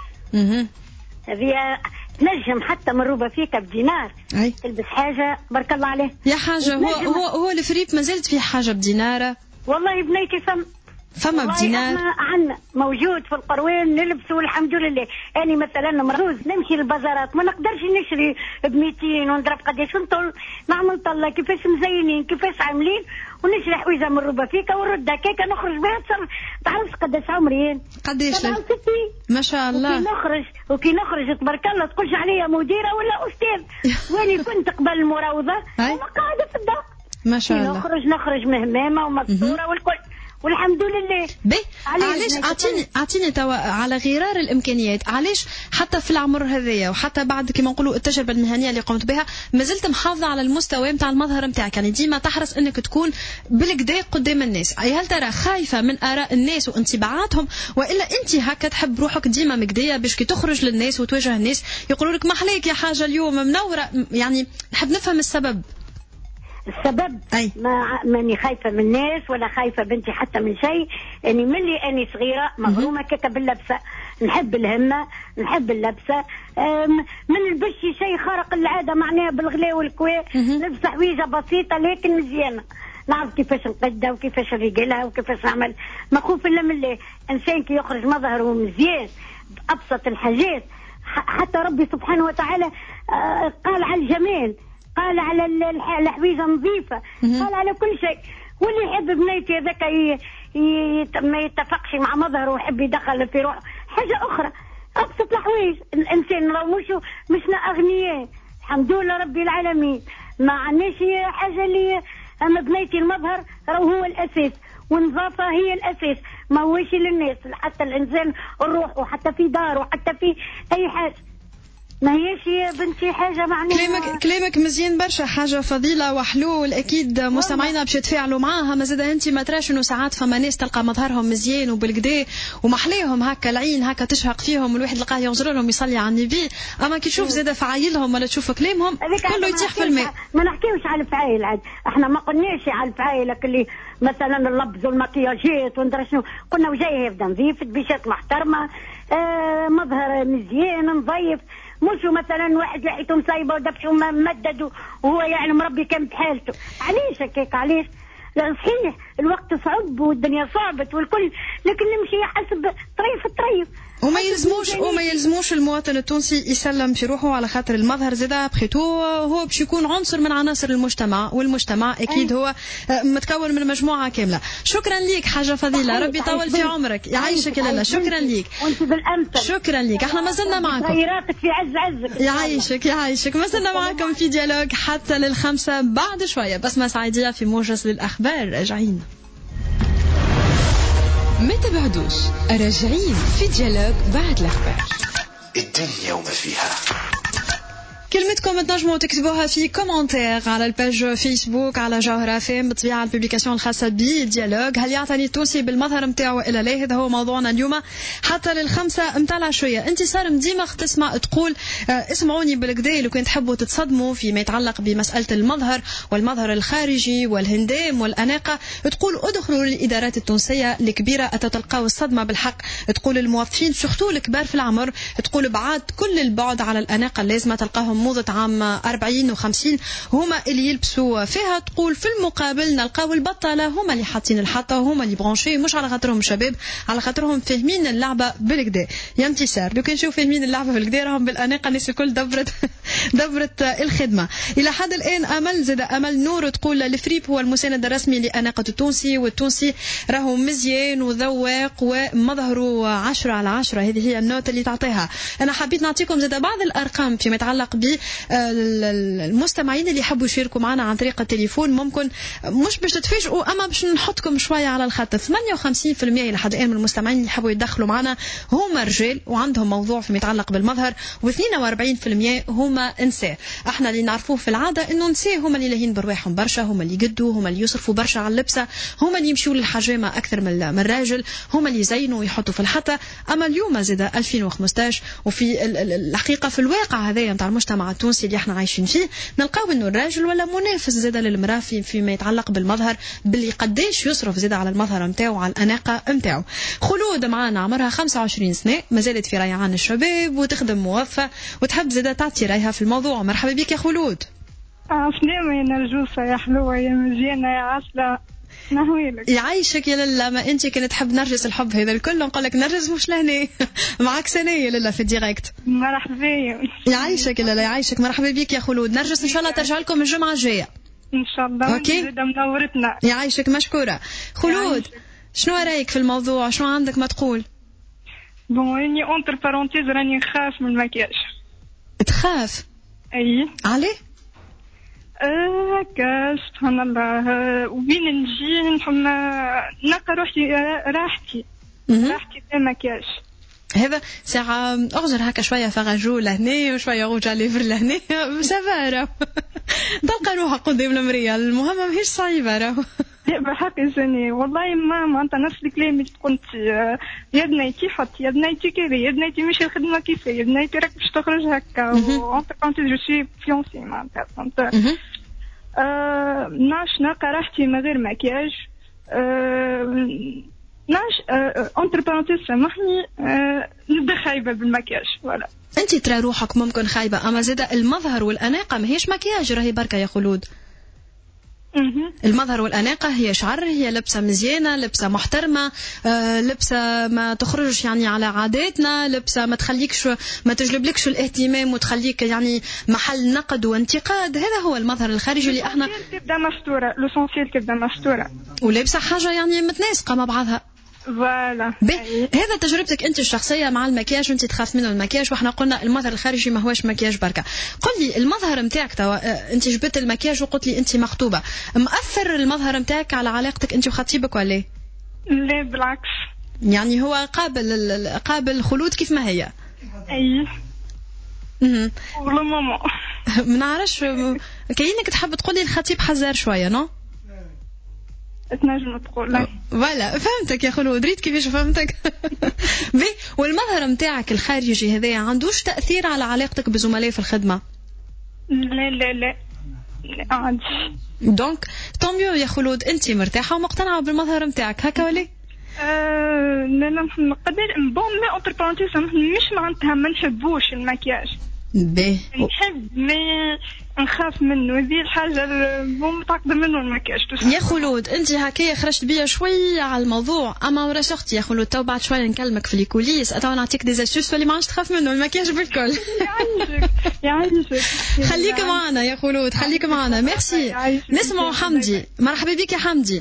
هذه تنجم حتى من روبا فيك بدينار تلبس حاجة. بارك الله عليه يا حاجة. هو الفريب ما زلت في حاجة بدينارة. والله بنيتي فما بدينار. عنا موجود في القروان نلبسه والحمد لله. أنا مثلا مرزوز نمشي للبازارات ما نقدرش نشري ب200 ونضرب قداش ونطل نعمل طلة كيفاش مزينين كيفاش عاملين ونشري حويجة من روبا فيكا ونرد هكاكا نخرج بها. تعرفش قداش عمري؟ قداش ما شاء الله. وكي نخرج تبارك الله تقولش عليا مديرة ولا أستاذ. واني كنت قبل المراوضة وما قاعدة في الدار ما شاء الله. نخرج مهمامة ومكسورة والكل والحمد لله. علاش اعطيني توا على غرار الامكانيات علاش حتى في العمر هذايا وحتى بعد كما نقولوا التجربه المهنيه اللي قمت بها ما زلت محافظه على المستوى نتاع المظهر نتاعك؟ يعني ديما تحرص انك تكون بالكدا قدام الناس. هل ترى خايفه من اراء الناس وانطباعاتهم والا انت هكا تحب روحك ديما مكديه باش كي تخرج للناس وتواجه الناس يقولوا لك ما حليك يا حاجه اليوم منوره؟ يعني نحب نفهم السبب ماني خايفة من الناس ولا خايفة بنتي حتى من شيء. يعني ملي أني صغيرة مغرومة كيكا باللبسة. نحب الهمة نحب اللبسة. من البشي شيء خارق العادة معناها بالغلاء والكواء. لبسة حويجة بسيطة لكن مزيانة. نعرف كيفاش نقدها وكيفاش نريقلها وكيفاش نعمل. ما خوف إلا من الله. إنسان كي يخرج مظهره مزيان بأبسط الحاجات حتى ربي سبحانه وتعالى قال على الجمال قال على الحويجة نظيفة قال على كل شيء. واللي يحب بنيتي هذاك ما يتفقش مع مظهره ويحب يدخل في روحه حاجة أخرى. أبسط الحويج. الإنسان راهو مشنا أغنياء الحمد لله ربي العالمين. ما عناش حاجة اللي أما بنيتي المظهر راهو هو الأساس والنظافة هي الأساس. ما هوش للناس حتى الإنسان الروح وحتى في دار وحتى في أي حاجة. ما هيش يا بنتي حاجة معناها. كلامك مزيان برشا. حاجة فضيلة وحلول أكيد مستمعينا باش يتفاعلوا معاها. ما زاد أنت ما تراش إنه ساعات فما ناس تلقى مظهرهم مزيان وبالكدا ومحليهم هكا العين هكا تشهق فيهم والواحد يلقاه يغزر لهم يصلي على النبي. أما كي تشوف زاد فعايلهم ولا تشوف كلامهم كله يطيح في الماء. ما نحكيوش على الفعايل عاد. احنا ما قلناش على الفعايل اللي مثلا اللبز والمكياجات وندري شنو. قلنا وجاي يبدا نظيف تبيشات محترمة مظهر مزيان نظيف. مش مثلا واحد لحيته مصايبه ودبشه ممدد وهو يعني مربي كان بحالته. علاش هكاك علاش؟ لا صحيح الوقت صعب والدنيا صعبت والكل لكن نمشي حسب طريف وما يلزموش المواطن التونسي يسلم في روحه على خاطر المظهر زاده بخيتو هو باش يكون عنصر من عناصر المجتمع والمجتمع اكيد هو متكون من مجموعه كامله. شكرا ليك حاجه فضيله ربي يطول في عمرك يعيشك لاله. شكرا ليك وانت بالامثل. شكرا ليك. احنا ما زلنا معكم خيراتك في عزك يعيشك ما زلنا معكم في ديالوج حتى لل5 بعد شويه. بسمة سعيدية في موجز للاخبار راجعين. ما تبعدوش راجعين في ديالوج بعد الأخبار. الدنيا وما فيها. كلمتكم تنجموا تكتبوها في كومنتير على الباج فيسبوك على جوهرة فيم بالطبيعة البوبليكاسيون الخاصة بديالوج. هل يعتني التونسي بالمظهر متاعو إلا لا؟ هذا هو موضوعنا اليوم حتى لل5 متاع العشية. انت صار ديما تسمع تقول اسمعوني بالكدا لو كنت تحبوا تتصدموا فيما يتعلق بمسألة المظهر والمظهر الخارجي والهندام والأناقة، تقول ادخلوا للإدارات التونسية الكبيرة أتتلقاو الصدمة بالحق. تقول الموظفين سورتو الكبار في العمر، تقول بعاد كل البعد على الأناقة اللازمة تلقاهم موضة عام 40 و50 هما اللي يلبسوا فيها. تقول في المقابل نلقاو البطالة هما اللي حاطين الحطة وهما اللي برونشي، مش على خاطرهم شباب، على خاطرهم فاهمين اللعبة بالكدا. يا انتصار لو كان نشوف فاهمين اللعبة بالكدا راهم بالأناقة الناس الكل دبرت الخدمة. إلى حد الآن أمل زاد أمل نور تقول الفريب هو المساند الرسمي لأناقة التونسي، والتونسي راهو مزيان وذواق ومظهره 10/10. هذه هي النوت اللي تعطيها. أنا حبيت نعطيكم زاد بعض الأرقام فيما يتعلق بالمستمعين اللي يحبوا يشاركوا معنا عن طريق التليفون. ممكن مش باش تتفاجئوا أما باش نحطكم شوية على الخط. 58% لحد الآن من المستمعين اللي يحبوا يدخلوا معنا هما رجال وعندهم موضوع فيما يتعلق بالمظهر، و42% هما نساء. احنا اللي نعرفوه في العادة انه نساء هما اللي لاهين برواحهم برشا، هما اللي يقدوا، هما اللي يصرفوا برشا على اللبسة، هما اللي يمشوا للحجامة أكثر من الراجل، هما اللي يزينوا ويحطوا في الحطة. أما اليوم زاد 2015 وفي الحقيقة في الواقع هذا نتاع المجتمع التونسي اللي احنا عايشين فيه نلقاو انه الراجل ولا منافس زاد للمرأة فيما يتعلق بالمظهر، باللي قديش يصرف زاد على المظهر نتاعو وعلى الأناقة نتاعو. خلود معانا عمرها 25 سنة، ما زالت في ريعان الشباب وتخدم موظفة وتحب زاد تعطي رايها في الموضوع. مرحبا بك يا خلود. سلامة يا نرجوسة يا حلوة يا مزيانة يا عسلة، نهويلك يعيشك يا للا. ما انت كنت تحب نرجس الحب هذا الكل نقول لك نرجس مش لهنا معك سنة يا للا في الديريكت. مرحبا يعيشك يا للا يعيشك. مرحبا بك يا خلود. نرجس ان شاء الله ترجع لكم الجمعة الجاية ان شاء الله. اوكي منورتنا. يعيشك مشكورة. خلود شنو رايك في الموضوع؟ شنو عندك ما تقول؟ بون اني اونتر بارونتيز راني نخاف من المكياج. تخاف؟ اي. عليه؟ هكا سبحان الله. وبين نجي نلقى راحتي في المكياج. هذا ساعة أغزر هكا شوية فرجو لهنا وشوية غوجة ليفر لهنا سافا راهو تلقى روحك قدام المراية. المهم ماهيش صعيبة راهو. بحق إنساني والله ما أنت نفس الكلام اللي قلت. يا بنيتي حط، يا بنيتي كذا، يا بنيتي مشي الخدمة كيف، يا بنيتي راك باش تخرج هكا. وأنت كنت جو سي فيونسي معناتها فهمت. ناش نلقى راحتي من غير مكياج. ناش انتر بارونتيز سامحني نبدا خايبه بالمكياج. ولا انت ترى روحك ممكن خايبه، اما زاد المظهر والاناقه ماهيش مكياج راهي بركه يا خلود. المظهر والأناقة هي شعر، هي لبسة مزيانة، لبسة محترمة، لبسة ما تخرجش يعني على عاداتنا، لبسة ما تخليكش ما تجلبلكش الاهتمام وتخليك يعني محل نقد وانتقاد. هذا هو المظهر الخارجي اللي احنا تبدا مستورة، لوسونسيال تبدا مستورة ولابسة حاجة يعني متناسقة مع بعضها. فوالا. هذا تجربتك انت الشخصيه مع المكياج وانت تخاف منه المكياج، واحنا قلنا المظهر الخارجي ما هوش مكياج بركه. قل لي المظهر نتاعك توا انت جبت المكياج وقلت لي انت مخطوبه، مؤثر المظهر نتاعك على علاقتك انت وخطيبك ولا لا؟ بالعكس يعني هو قابل خلود كيف ما هي. اي والله ماما ما نعرفش كاينك تحب تقول لي الخطيب حزار شويه نو تنجم تقول لا. فوالا فهمتك يا خلود، ريت كيفاش فهمتك. والمظهر نتاعك الخارجي هذا عندوش تأثير على علاقتك بزملاء في الخدمة؟ لا لا لا عادي. دونك طوميو يا خلود، انت مرتاحة ومقتنعة بالمظهر نتاعك هكا ولا؟ لا نقدر بون لا اونتر بارونتيز مش معناتها ما نحبوش المكياج. نحب ما نخاف منه، هذه الحاجة متعقدة منه المكياج. يا خلود انت هكايا خرجت بيا شوية على الموضوع، اما ورا سختي يا خلود تو بعد شوية نكلمك في الكوليس اتوا نعطيك دي زاستوس اللي ما عادش تخاف منه المكياج بالكل. يعيشك خليك معنا يا خلود، خليك معنا. ميرسي. نسمع حمدي. مرحبا بك يا حمدي.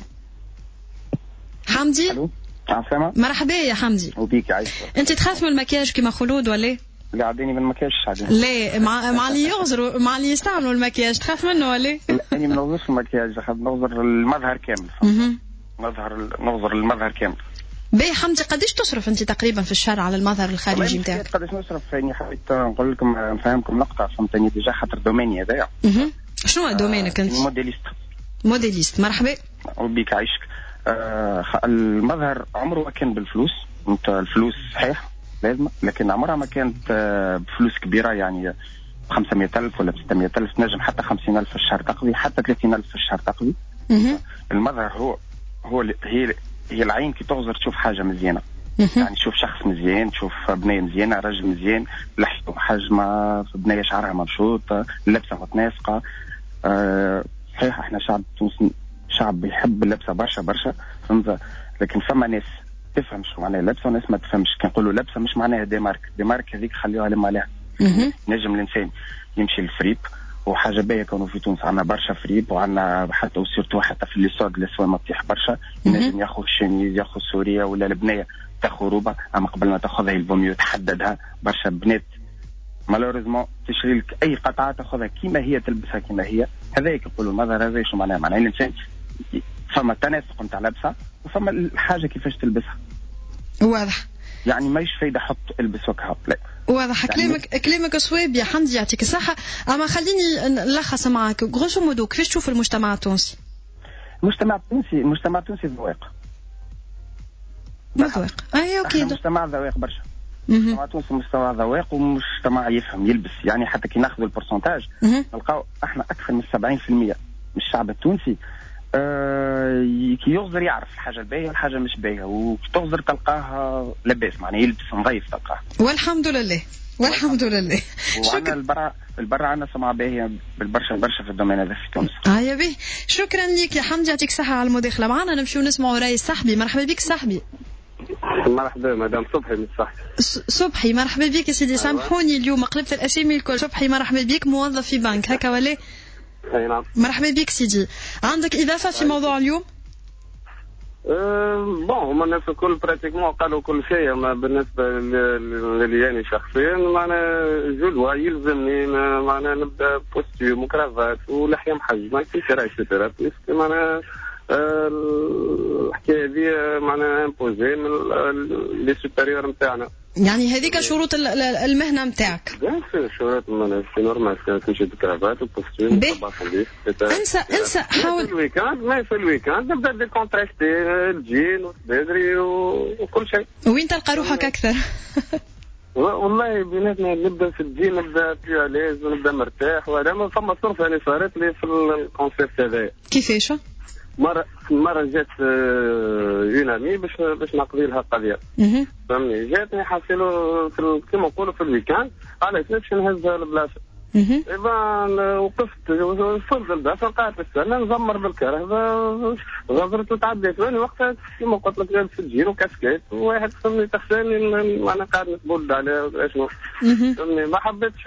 حمدي مرحبا يا حمدي. وبيك عايشة. انت تخاف من المكياج كما خلود ولا؟ قاعديني بالمكياج عادي. لا مع اللي يغزروا مع اللي يستعملوا المكياج تخاف منه ولا؟ اني ما نغزرش المكياج، نغزر المظهر كامل. نغزر المظهر كامل. باهي حمدي، قديش تصرف انت تقريبا في الشهر على المظهر الخارجي نتاعك؟ قديش نصرف؟ يعني حبيت نقول لكم نفهمكم نقطه، فهمتني ديجا خاطر دوميني هذايا. شنو هو دومينك انت؟ موديليست. مرحبا وبيك عايشك. المظهر عمره ما كان بالفلوس، انت الفلوس صحيح لازم، لكن عمرها ما كانت بفلوس كبيره، يعني 500,000 ولا 600,000، نجم حتى 50,000 في الشهر تقضي، حتى 30,000 في الشهر تقضي. المظهر هي العين كي تغزر تشوف حاجه مزيانه، يعني تشوف شخص مزيان، تشوف بنيه مزيانه، رجل مزيان، لحيته حجمه، بنيه شعرها منشوط، اللبسه متناسقه. صحيح احنا شعب تونسي شعب يحب اللبسه برشا، فهمت؟ لكن فما ناس تفهم شو معناها لبسه وناس ما تفهمش. كي نقولوا لبسه مش معناها دي مارك هذيك خليوها لما عليها. نجم الانسان يمشي للفريب، وحاجه باهيه كانوا في تونس عندنا برشا فريب، وعندنا حتى وسيرتو حتى في الاسواق مفتوح برشا. نجم ياخذ الشميز، ياخذ سوريا ولا البنيه تاخذ روبه، اما قبل ما تاخذها الفوميو تحددها. برشا بنات مالوريزمون تشري لك اي قطعه تاخذها كيما هي، تلبسها كيما هي. هذاك يقولوا المظهر هذا شو معناه الانسان فما تناسق نتاع لبسه، وفما الحاجه كيفاش تلبسها. واضح. يعني مايش فايده حط البس وكها، لا واضح. كلامك صواب يا حمدي، يعطيك الصحه. اما خليني نلخص معك غروسو مودو، كيفاش تشوف المجتمع التونسي؟ المجتمع التونسي ذواق. اي اوكي. مجتمع ذواق برشا. مجتمع تونسي مجتمع ذواق، ومجتمع يفهم يلبس. يعني حتى كي ناخذ البرسنتاج نلقاو احنا اكثر من 70% من الشعب التونسي كي يغزر يعرف الحاجه الباهيه والحاجه مش باهيه، وكي تغزر تلقاه لاباس، معناه يلبس نظيف تلقاه. والحمد لله. وعندنا البرا عندنا سمعة باهية برشا في الدومين هذا في تونس. يا بيه، شكرا لك يا حمدي، يعطيك الصحة على المداخلة معنا. نمشيو نسمعوا راي صاحبي. مرحبا بك صاحبي. مرحبا مدام صبحي من الصحة. صبحي مرحبا بك يا سيدي. سامحوني اليوم قلبت الأسامي الكل. صبحي مرحبا بك، موظف في بنك هكا ولا؟ اي نعم. مرحبا بك سيدي. عندك إضافة في موضوع اليوم؟ هما الناس الكل براتيكمون قالوا كل شيء. ما بالنسبه لي يعني شخصيا معناها جدوى يلزمني معناها نبدا بوستيوم وكرافات ولحيه محجمه كيترا اكسترا، معناها الحكايه هذه معناها امبوزي من لي سوبيريور نتاعنا. يعني هذيك شروط المهنه نتاعك؟ شروط المهنه في نورمال تمشي بكرافات وبوستيوم وطباخ نظيف. انسى حاول. في الويكاند نبدا ديكونتراكتي الجين والبدري وكل شيء. وين تلقى روحك اكثر؟ والله بيناتنا نبدا في الجين، نبدا في علاج ونبدا مرتاح. وهذا ما فما صرف يعني صارت لي في الكونسيبت هذا. كيفاش؟ مرة جات يونامي باش نقضي لها قضية. فهمني جاتني حاصله كما نقولوا في الويكاند على اساس نهزها لبلاصة. إذا وقفت فرد البلاصة لقيت السنة نزمر بالكره غزرت وتعديت. وأنا وقتها كما قلت لك لابس الجين وكاسكيت وواحد فهمني تخساني أنا قاعد نتبول عليه شنو. فهمني ما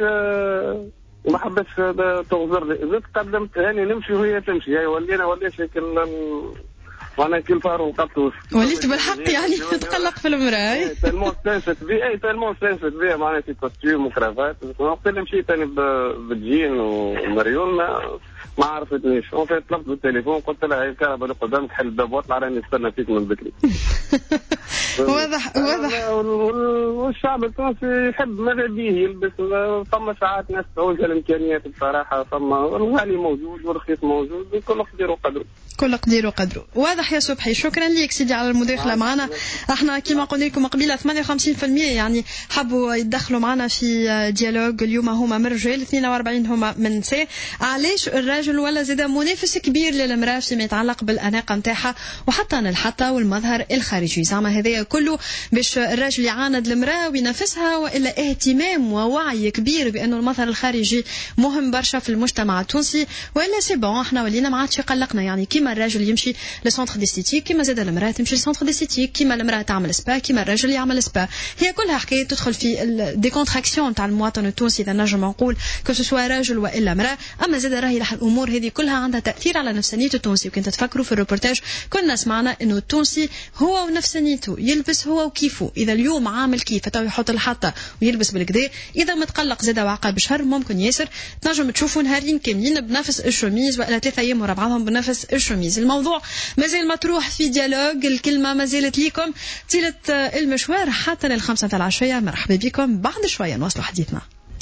حبيتش تغزر لي. زدت قدمت هاني نمشي وهي تمشي. هي ولي شكل وانا كل فار وقطوس. وليت بالحق يعني تقلق في المراه. تلمون سانست بي معناها في كوستيوم وكرافات. وقت اللي مشيت انا بالجين ومريول ما عرفتنيش. وفيت طلبت بالتليفون قلت لها هي الكهرباء اللي قدامك حل الباب واطلع راني نستنى فيك من بكري. واضح. والشعب التونسي يحب ماذا بيه يلبس. فما ساعات ناس تعوز الامكانيات بصراحه. فما الغالي موجود والرخيص موجود، كل قدير وقدره. واضح يا صبحي. شكرا لك سيدي على المداخله معنا. احنا كما قلنا لكم قبيله 58% يعني حبوا يتدخلوا معنا في ديالوج. اليوم هما من رجال، 42 هما من نساء. علاش الراجل ولا زاد منافس كبير للمراه فيما يتعلق بالاناقه نتاعها وحتى الحتى والمظهر الخارجي؟ زعما هذايا كله باش الراجل يعاند المراه وينافسها، والا اهتمام ووعي كبير بانه المظهر الخارجي مهم برشا في المجتمع التونسي، والا سي بون احنا ولينا ما عادش يقلقنا. يعني كيما الراجل يمشي لسونتر ديستيتيك، كيما زاد المراه تمشي لسونتر ديستيتيك، كيما المراه تعمل سبا، كيما الراجل يعمل سبا. هي كلها حكايه تدخل في ديكونتراكسيون تاع المواطن التونسي اذا نجم نقول كو سوا راجل والا امراه. اما زاد راهي الأمور هذه كلها عندها تأثير على نفسانية التونسي. وكنت تفكروا في الروبورتاج كنا سمعنا إنه التونسي هو ونفسانيته، يلبس هو وكيفه. إذا اليوم عامل كيف تو يحط الحطة ويلبس بالكدا، إذا متقلق زادة وعقب شهر ممكن ياسر تنجم تشوفوا نهارين كاملين بنفس الشوميز ولا 3 أيام ورا بعضهم بنفس الشوميز. الموضوع مازال مطروح في ديالوج، الكلمة مازالت ليكم طيلة المشوار حتى لل5 متاع العشية. مرحبا بكم، بعد شوية نواصلوا حديثنا.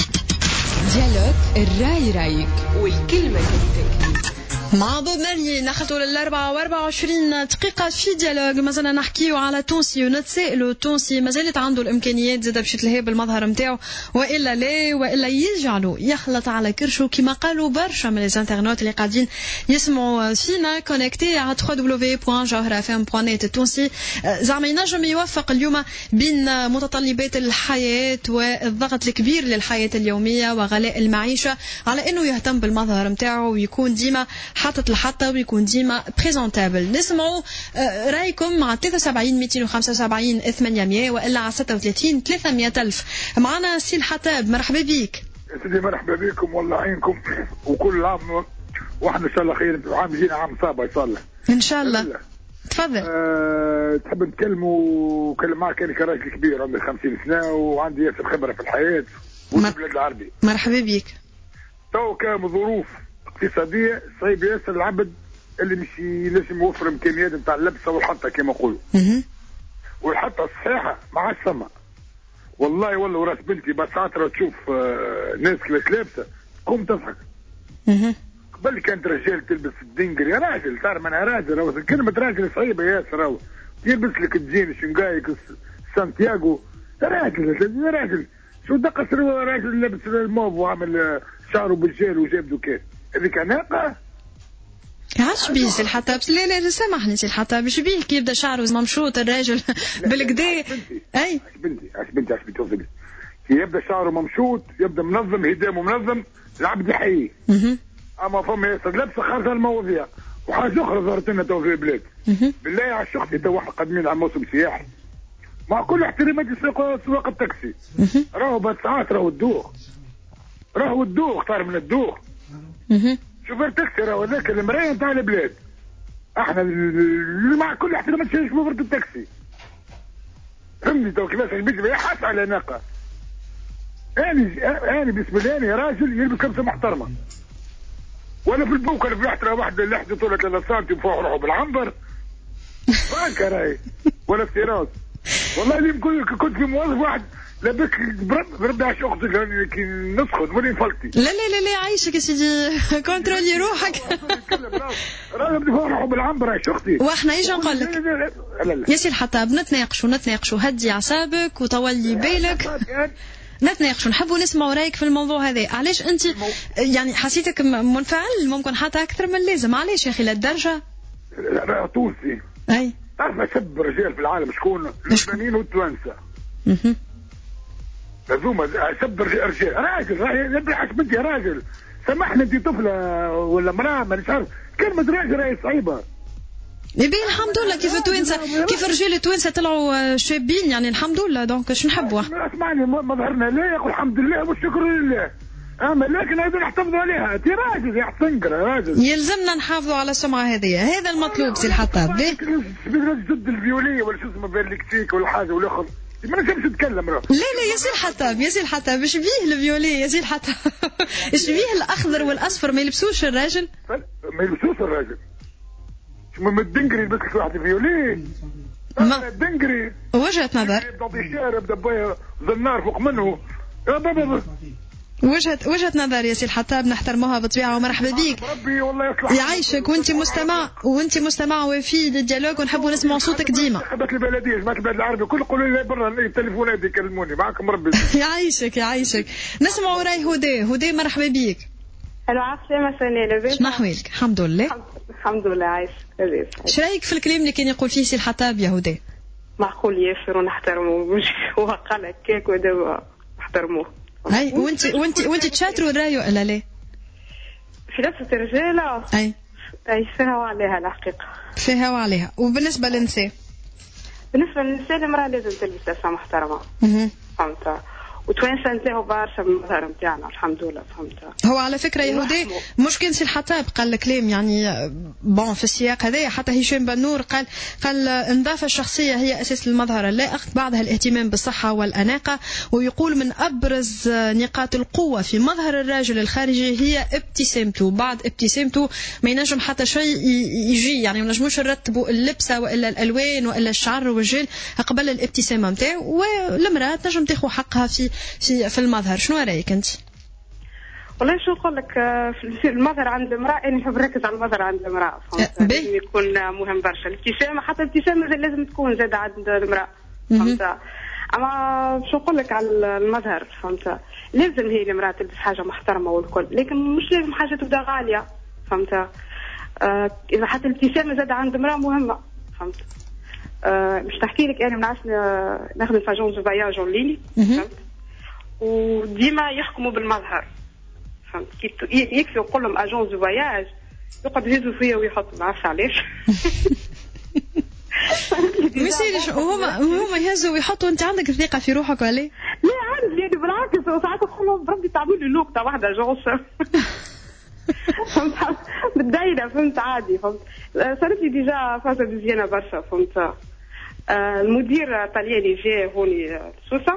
ديالوج الراي رايك والكلمة كلمتك مع بوب مالي. نخلطوا لل24 دقيقة في ديالوج. مازلنا نحكيو على تونسي ونتسائلوا تونسي مازالت عنده الإمكانيات زادة باش تلهي بالمظهر متاعو وإلا لا، وإلا يجعلوا يخلط على كرشو كما قالوا برشا من الانترنت اللي قاعدين يسمعوا فينا كونكتي على www.jawharafm.net التونسي. زعما ينجم يوفق اليوم بين متطلبات الحياة والضغط الكبير للحياة اليومية وغلاء المعيشة على إنه يهتم بالمظهر متاعو ويكون ديما حطت الحطة ويكون ديما بريزونتابل. نسمعوا رايكم مع 73 275 800 وإلا على 36 300 ألف. معنا سي الحطاب، مرحبا بيك. سيدي مرحبا بكم والله عينكم، وكل عام واحنا ان شاء الله خير، عام جينا عام صعب يصلح ان شاء الله. تفضل. تحب نتكلموا كلم معك؟ انا كراجل كبير عمري 50 سنة وعندي ياسر خبرة في الحياة والبلاد العربي. مرحبا بيك. تو كان ظروف اقتصادية صعيب ياسر العبد اللي مش لازم يوفر امكانيات نتاع اللبسة والحطة كما نقولوا. والحطة الصحيحة ما عادش ثما. والله وراس بنتي بس ساعات تشوف ناس كيفاش لابسة تقوم تضحك. قبل كانت رجال تلبس الدنجر يا راجل، تعرف انا راجل، كلمة راجل صعيبة ياسر. راهو يلبس لك الجين شنقايك سانتياغو يا راجل شو دقس راجل لابس الموف وعامل شعره بالجيل وجاب دوكات، هذيك عناقة. عاش بيه سي الحطاب؟ لا سامحني سي الحطاب، اش بيه كي يبدا شعره ممشوط الراجل بالكدا؟ اي عاش بنتي كي يبدا شعره ممشوط يبدا منظم هدامه منظم العبد يحييه. اما فما ياسر لبسه خارج المواضيع. وحاجه اخرى ظهرت لنا تو في البلاد بالله على شختي، تو احنا قادمين على موسم سياحي مع كل احترامات سواق التاكسي. راهو بس ساعات راهو الدوخ طار من الدوخ. شوفير تاكسي راهو ذاك المرايه نتاع البلاد. احنا مع كل احترامات شوفير التاكسي فهمني تو كيفاش البيت يحس على ناقه. اني بسم الله اني راجل يلبس لبسه محترمه، ولا في البوكر في لحظه واحده اللي حدث طولها 3 سم فوق روحه بالعنبر فانكا راي ولا افتراض. والله اللي كنت في موظف واحد لابك بربي عاش اختك كي نسخن وين فلتي. لا عايشك يا سيدي كونترولي روحك. راجل بدي فوق روحه بالعنبر عايش اختي. واحنا ايش نقول لك يا سي الحطاب؟ نتناقشوا هدي اعصابك وطولي بالك، نتناقشوا نحبوا نسمعوا رايك في الموضوع هذا. علاش انت يعني حسيتك منفعل ممكن حتى اكثر من اللازم؟ علاش يا اخي للدرجه؟ لا تونسي اي تعرف اسب رجال في العالم شكون؟ اللبنانيين والتوانسه. لزومه اسب رجال راجل يبرحك بنتي راجل. سامحني انت طفله ولا مراه مانيش عارف كلمه راجل راهي صعيبه. يبين الحمد لله كيف التوانسه كيف رجال التوانسه طلعوا شابين يعني الحمد لله. دونك اش نحبوا؟ اسمعني مظهرنا لا يقول الحمد لله والشكر لله، اما لكن هذا نحتفظوا عليها. انت راجل يا حسنقر راجل، يلزمنا نحافظوا على السمعه هذه، هذا المطلوب سي الحطاب. ضد الفيوليه ولا شو اسمه بالكتيك ولا حاجه ولا اخر ما نجمش نتكلم. لا يا سي الحطاب ايش بيه الفيوليه يا سي الحطاب؟ ايش بيه الاخضر والاصفر ما يلبسوش الراجل؟ ما يلبسوش الراجل. من الدنقري يلبس لك واحد فيولين. الدنقري وجهة نظر. يبدا الشارع يبدا زنار فوق منه. يا بابا وجهة نظر يا سي الحطاب نحترموها بطبيعة ومرحبا بيك. ربي والله يصلح يعيشك وانت مستمع وفي للديالوج ونحبوا نسمعوا صوتك ديما. خدمة البلدية جماعة البلاد العربي كل قولوا لي برا التليفونات يكلموني معكم ربي. يعيشك نسمعوا راي هدى مرحبا بيك. الو عسلامة سنة لاباس؟ شنو أحوالك؟ الحمد لله. الحمد لله عايش لاباس. اش رايك في الكلام اللي كان يقول فيه سي الحطاب يا هدى؟ معقول ياسر ونحترموه، مش هو قال هكاك ودابا نحترموه. اي وانت تشاطروا الراي ولا لا؟ في لبسة الرجالة اي فيها وعليها الحقيقة. فيها وعليها. وبالنسبة للنساء؟ بالنسبة للنساء المرأة لازم تلبس لبسة محترمة. فهمت. وتوانسه نتلاهوا برشا من المظهر نتاعنا الحمد لله. فهمت. هو على فكره يهودي مش كان سي الحطاب قال الكلام يعني بون في السياق هذا. حتى هشام بنور قال النظافه الشخصيه هي اساس المظهر اللائق، بعدها الاهتمام بالصحه والاناقه. ويقول من ابرز نقاط القوه في مظهر الرجل الخارجي هي ابتسامته. بعد ابتسامته ما ينجم حتى شيء يجي، يعني ما نجموش نرتبوا اللبسه والا الالوان والا الشعر والجل قبل الابتسامه نتاعو. والمراه تنجم تاخذ حقها في المظهر. شنو رايك انت؟ والله شو نقول لك، في المظهر عند المراه انا نحب نركز على المظهر عند المراه. لازم يكون مهم برشا الابتسامه، حتى الابتسامه لازم تكون زاده عند المراه. فهمت. اما شو نقول لك على المظهر، فهمت، لازم هي المراه تلبس حاجه محترمه والكل، لكن مش لازم حاجه تبدا غاليه. فهمت. اذا حتى الابتسامه زاده عند المراه مهمه. فهمت. مش تحكي لك انا من عشان نخدم في اجونس فواياج اون ليني. فهمت. وديما يحكموا بالمظهر. فهمت. يكفي نقول لهم اجونس فواياج يقعد يهزوا فيا ويحطوا، ما عرفش علاش. ما يصيرش هما يهزوا ويحطوا. انت عندك الثقه في روحك ولا لا؟ عندي يعني بالعكس، ساعات نقول لهم بربي تعملوا لي لوك تاع واحده اجونس. فهمت. بالدايره. فهمت. عادي. فهمت. صارت لي ديجا فازه مزيانه برشا. فهمت. المدير طلياني جاء هوني سوسه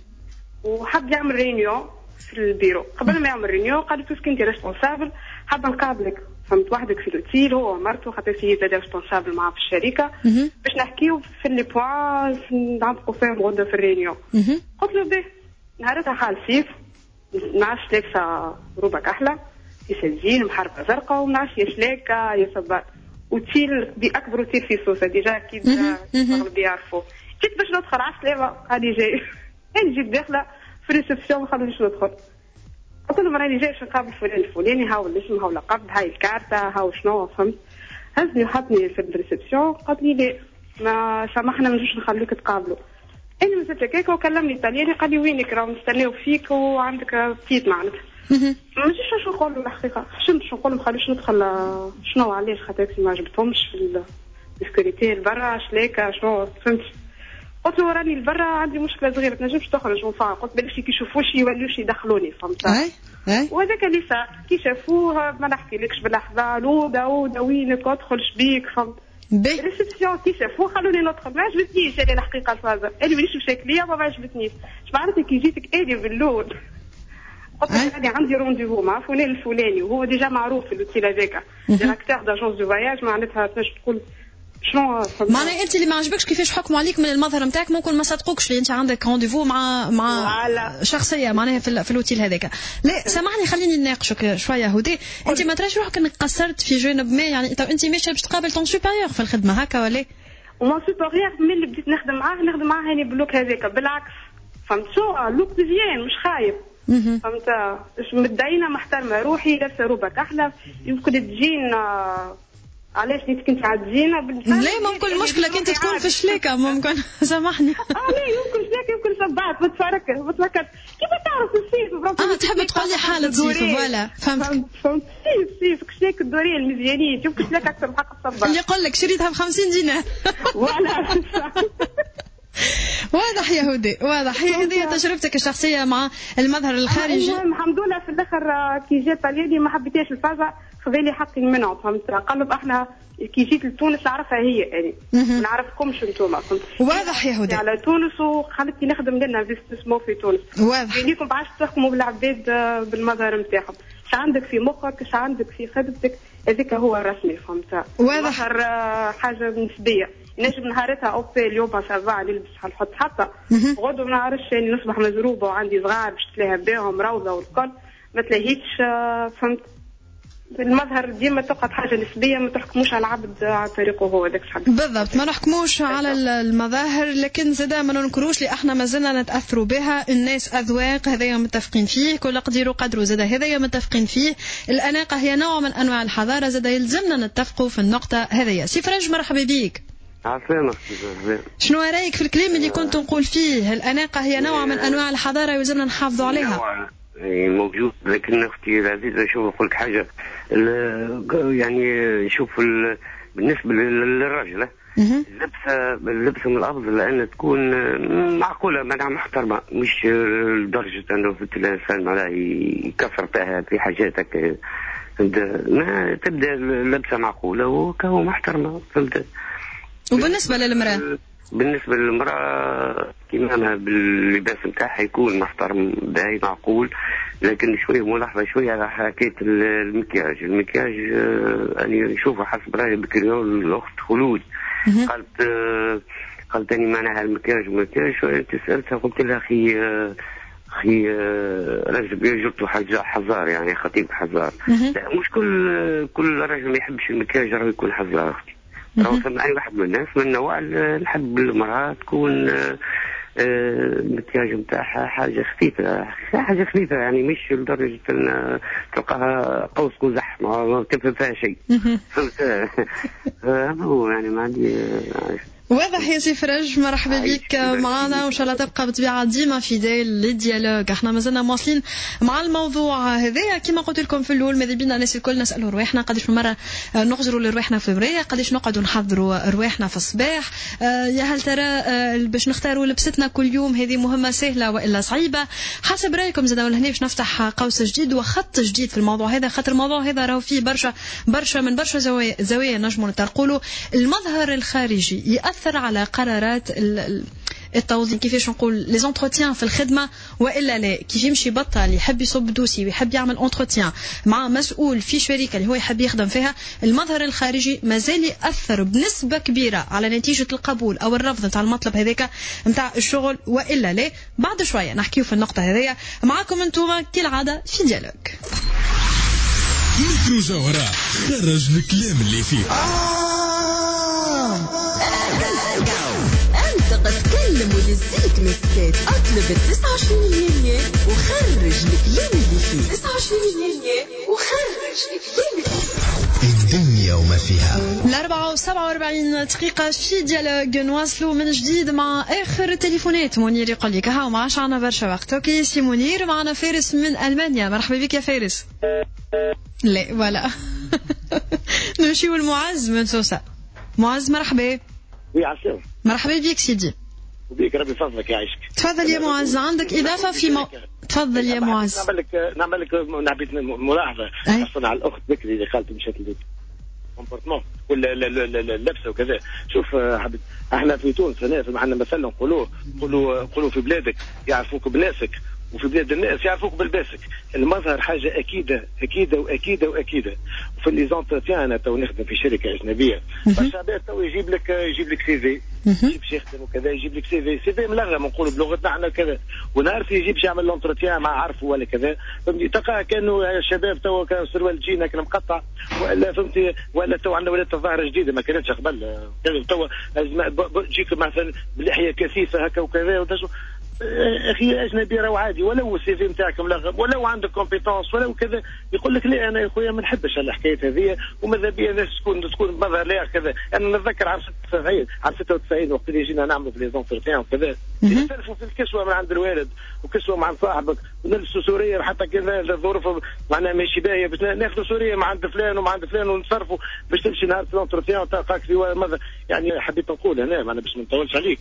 وحب يعمل رينيون في البيرو. قبل ما يعمل رينيون قال لي باسكو انت ريسبونسابل حابه نقابلك. فهمت. وحدك في الاوتيل هو ومرته، خاطر في زاد ريسبونسابل معاه في الشركه، باش نحكيو في لي بوين نعمقوا فيهم غدا في الرينيون. قلت له به. نهارتها حال صيف، نعرفش لابسه روبه كحله يسجين محربه زرقاء ونعرفش يشلاكه يا صبار، وتيل باكبر اوتيل في سوسه ديجا اكيد الشغل بيعرفوا. جيت باش ندخل عرفت ليه قال لي جاي. انا جيت داخله في الريسبسيون ما خلونيش ندخل. قلت لهم راني جاي باش نقابل فلان الفلاني، هاو الاسم هاو لقب هاي الكارتة هاو شنو. فهمت. هزني وحطني في الريسبسيون قالت لي لا ما سامحنا ما نجوش نخليك تقابلوا. انا مازلت هكاك وكلمني الايطالياني قال لي وينك راهم نستناو فيك وعندك بتيت معناتها. ماشي شو نقول له الحقيقه، حشمت شو نقول لهم خليش ندخل. شنو علاش خاطر ما عجبتهمش في السكوريتي البرا شلاكه شنو. فهمت. قلت له راني البرا عندي مشكله صغيره تنجمش تخرج ونفع. قلت بالك كي يشوفوش يولوش يدخلوني. فهمت. وهذاك اللي صار كي شافوه ما نحكيلكش باللحظه لودا وينك ادخل شبيك. فهمت. الريسبسيون كي شافوه خلوني ندخل. ما عجبتنيش انا الحقيقه الفازه اللي مانيش مشاكليه ما عجبتنيش. معناتها كي جيتك اني باللول قلت له انا عندي رونديفو مع فلان الفلاني وهو ديجا معروف في الاوتيل هذاك ديريكتور داجونس دو فواياج. معناتها تنجم تقول شنو معناها انت اللي ما عجبكش كيفاش حكموا عليك من المظهر نتاعك ممكن ما صدقوكش اللي انت عندك رونديفو مع شخصيه معناها في الاوتيل هذاك. لا سامحني خليني نناقشك شويه هدي. انت ما تراش روحك انك قصرت في جانب ما؟ يعني انت ماشيه باش تقابل طون سوبيريور في الخدمه هكا ولا؟ وما سوبيريور من اللي بديت نخدم معاه هاني باللوك هذاك بالعكس. فهمت. شو اللوك مزيان مش خايب. فهمت. مدينه محترمه روحي لابسه روبه كحله يمكن تجين. علاش نيت كنت عادزينه لا ممكن مشكله كنت تكون في شلاكه ممكن. سامحني. لا يمكن شلاكه يمكن سبعت ما تفكرت كيف تعرف الصيف. تحب تقول لي حاله صيف ولا فهمت. صيف شلاكه الدوريه المزيانين يمكن شلاكه اكثر من حق الصباح. اللي يقول لك شريتها ب50 دينار. ولا واضح يا هدى واضح. هي هذه تجربتك الشخصيه مع المظهر الخارجي. الحمد لله في الاخر كي جات طلياني ما حبيتهاش الفازه خذالي حقي منهم. فهمت. قلب احنا كي جيت لتونس نعرفها هي يعني ما نعرفكمش انتوما. فهمت. واضح يا هدى. على تونس وخلتني نخدم لنا انفستيسمون في تونس. واضح. ليكم بعد تحكموا بالعباد بالمظهر نتاعهم. اش عندك في مخك اش عندك في خدمتك هذاك هو الرسمي. فهمت. واضح. حاجه نسبيه. نجم نهارتها اوبي اليوم سافا نلبس نحط حتى غدوه ما نعرفش يعني نصبح مزروبه وعندي صغار باش تلاها بهم روضه والكل ما تلاهيش. فهمت. المظهر ديما تقعد حاجه نسبيه ما تحكموش على العبد على طريقه هو داك الحد بالضبط. ما نحكموش على المظاهر لكن زاده ما ننكروش اللي احنا مازلنا نتاثروا بها. الناس اذواق هذايا متفقين فيه. كل قدير قدره زاده هذايا متفقين فيه. الاناقه هي نوع من انواع الحضاره زاده يلزمنا نتفقوا في النقطه هذيا. سي فرج مرحبا بيك. عسلامة. شنو رايك في الكلام اللي كنت نقول فيه؟ الاناقه هي نوع من انواع الحضاره يلزمنا نحافظوا عليها. موجود لكن اختي العزيزه شوف نقول لك حاجه يعني شوف بالنسبه للراجل اللبسه من الافضل ان تكون معقوله معناها محترمه، مش لدرجه انه في الانسان معناها يكثر في حاجاتك. ما تبدا اللبسه معقوله وكهو محترمه، فهمت. وبالنسبه للمراه؟ بالنسبه للمراه كيما باللباس نتاعها يكون محترم باهي معقول، لكن شويه ملاحظه شويه على حكايه المكياج اني نشوفه حسب رايي بكريول الاخت خلود قالت اني معناها المكياج شويه سالتها قلت لها اخي راجل جبته حزار يعني خطيب حزار. لا مش كل راجل ما يحبش المكياج راهو يكون حزار اختي. راهو ثم اي واحد من الناس من نوع نحب المرأة تكون المكياج نتاعها حاجه خفيفه يعني مش لدرجه ان تلقاها قوس قزح ما تفهم فيها شيء. فهمت. هو يعني ما عندي واضح يا سي فرج. مرحبا بك معنا وان شاء الله تبقى بطبيعه ديما فيديل للديالوج. احنا مازلنا مواصلين مع الموضوع هذا كما قلت لكم في الاول. ماذا بينا الناس الكل نسالوا رواحنا قداش من مره نغزروا لرواحنا في المرايه، قداش نقعدوا نحضروا رواحنا في الصباح. يا هل ترى باش نختاروا لبستنا كل يوم هذه مهمه سهله والا صعيبه؟ حسب رايكم. زاد ولهنا باش نفتح قوس جديد وخط جديد في الموضوع هذا، خاطر الموضوع هذا راهو فيه برشا زوايا نجموا نقولوا. المظهر الخارجي يأثر على قرارات التوظيف، كيفاش نقول لي زونتروتيان في الخدمه والا لا. كيف يمشي بطل يحب يصب دوسي ويحب يعمل انتروتيان مع مسؤول في شركه اللي هو يحب يخدم فيها، المظهر الخارجي مازال ياثر بنسبه كبيره على نتيجه القبول او الرفض نتاع المطلب هذاك نتاع الشغل والا لا. بعد شويه نحكيو في النقطه هذه معكم انتم كالعاده في ديالوج. مترو جوهرة خرج الكلام اللي فيه. انت قد تكلم ويزيك مسكات. اطلب 29 يناير وخرج الكلام اللي فيه. 29 يناير وخرج الكلام اللي فيه. الدنيا وما فيها. 47 دقيقة في ديالوج. نواصلوا من جديد مع آخر التليفونات. منير يقول لك ها وما عادش عنا برشا وقت. اوكي سي منير. معنا فارس من ألمانيا. مرحبا بك يا فارس. لا ولا نمشيو المعز من سوسة. معز مرحبا. عسلامة. مرحبا بك سيدي. وبيك ربي فضلك يعيشك. تفضل يا معز. عندك إضافة في تفضل يا معز. نعمل لك ملاحظة أصلا على الأخت بكري اللي قالت مشات لي كومبورتمون ولا اللبسة وكذا. شوف احنا في تونس هنا معنا مثلا نقولوا في بلادك يعرفوك بناسك وفي بلاد الناس يعرفوك بلباسك. المظهر حاجة أكيدة وفي اللي زونتروتيان أنا تو نخدم في شركة أجنبية فالشعبات تو يجيب لك سي في باش يخدم وكذا يجيب لك سي في ملغم نقولوا بلغتنا احنا كذا ونعرف يجيب باش يعمل لونتروتيان مع عارفه ولا كذا فهمتي. تلقاه كانوا الشباب تو كان سروال جينا كان مقطع ولا فهمتي ولا تو عندنا ولات الظاهرة جديدة ما كانتش قبل تو تجيك مثلا بلحية كثيفة هكا وكذا اخي اجنبي راهو عادي ولو السي في نتاعك ملغم ولو عندك كومبيتونس ولو كذا يقول لك لا انا يا خويا ما نحبش الحكايه هذه وماذا بيا الناس تكون مظهر لا كذا. انا نتذكر عام 96 وقت اللي جينا نعملوا في لي زونتروتيان وكذا نتلفوا في الكسوه من عند الوالد وكسوه مع صاحبك ونلبسوا سوريه حتى كذا الظروف معناها ماشي باهيه باش ناخذوا سوريه مع عند فلان ومع عند فلان ونتصرفوا باش تمشي نهار لونتروتيان وتلقاك في ماذا يعني. حبيت نقول هنا معنا باش ما نطولش عليك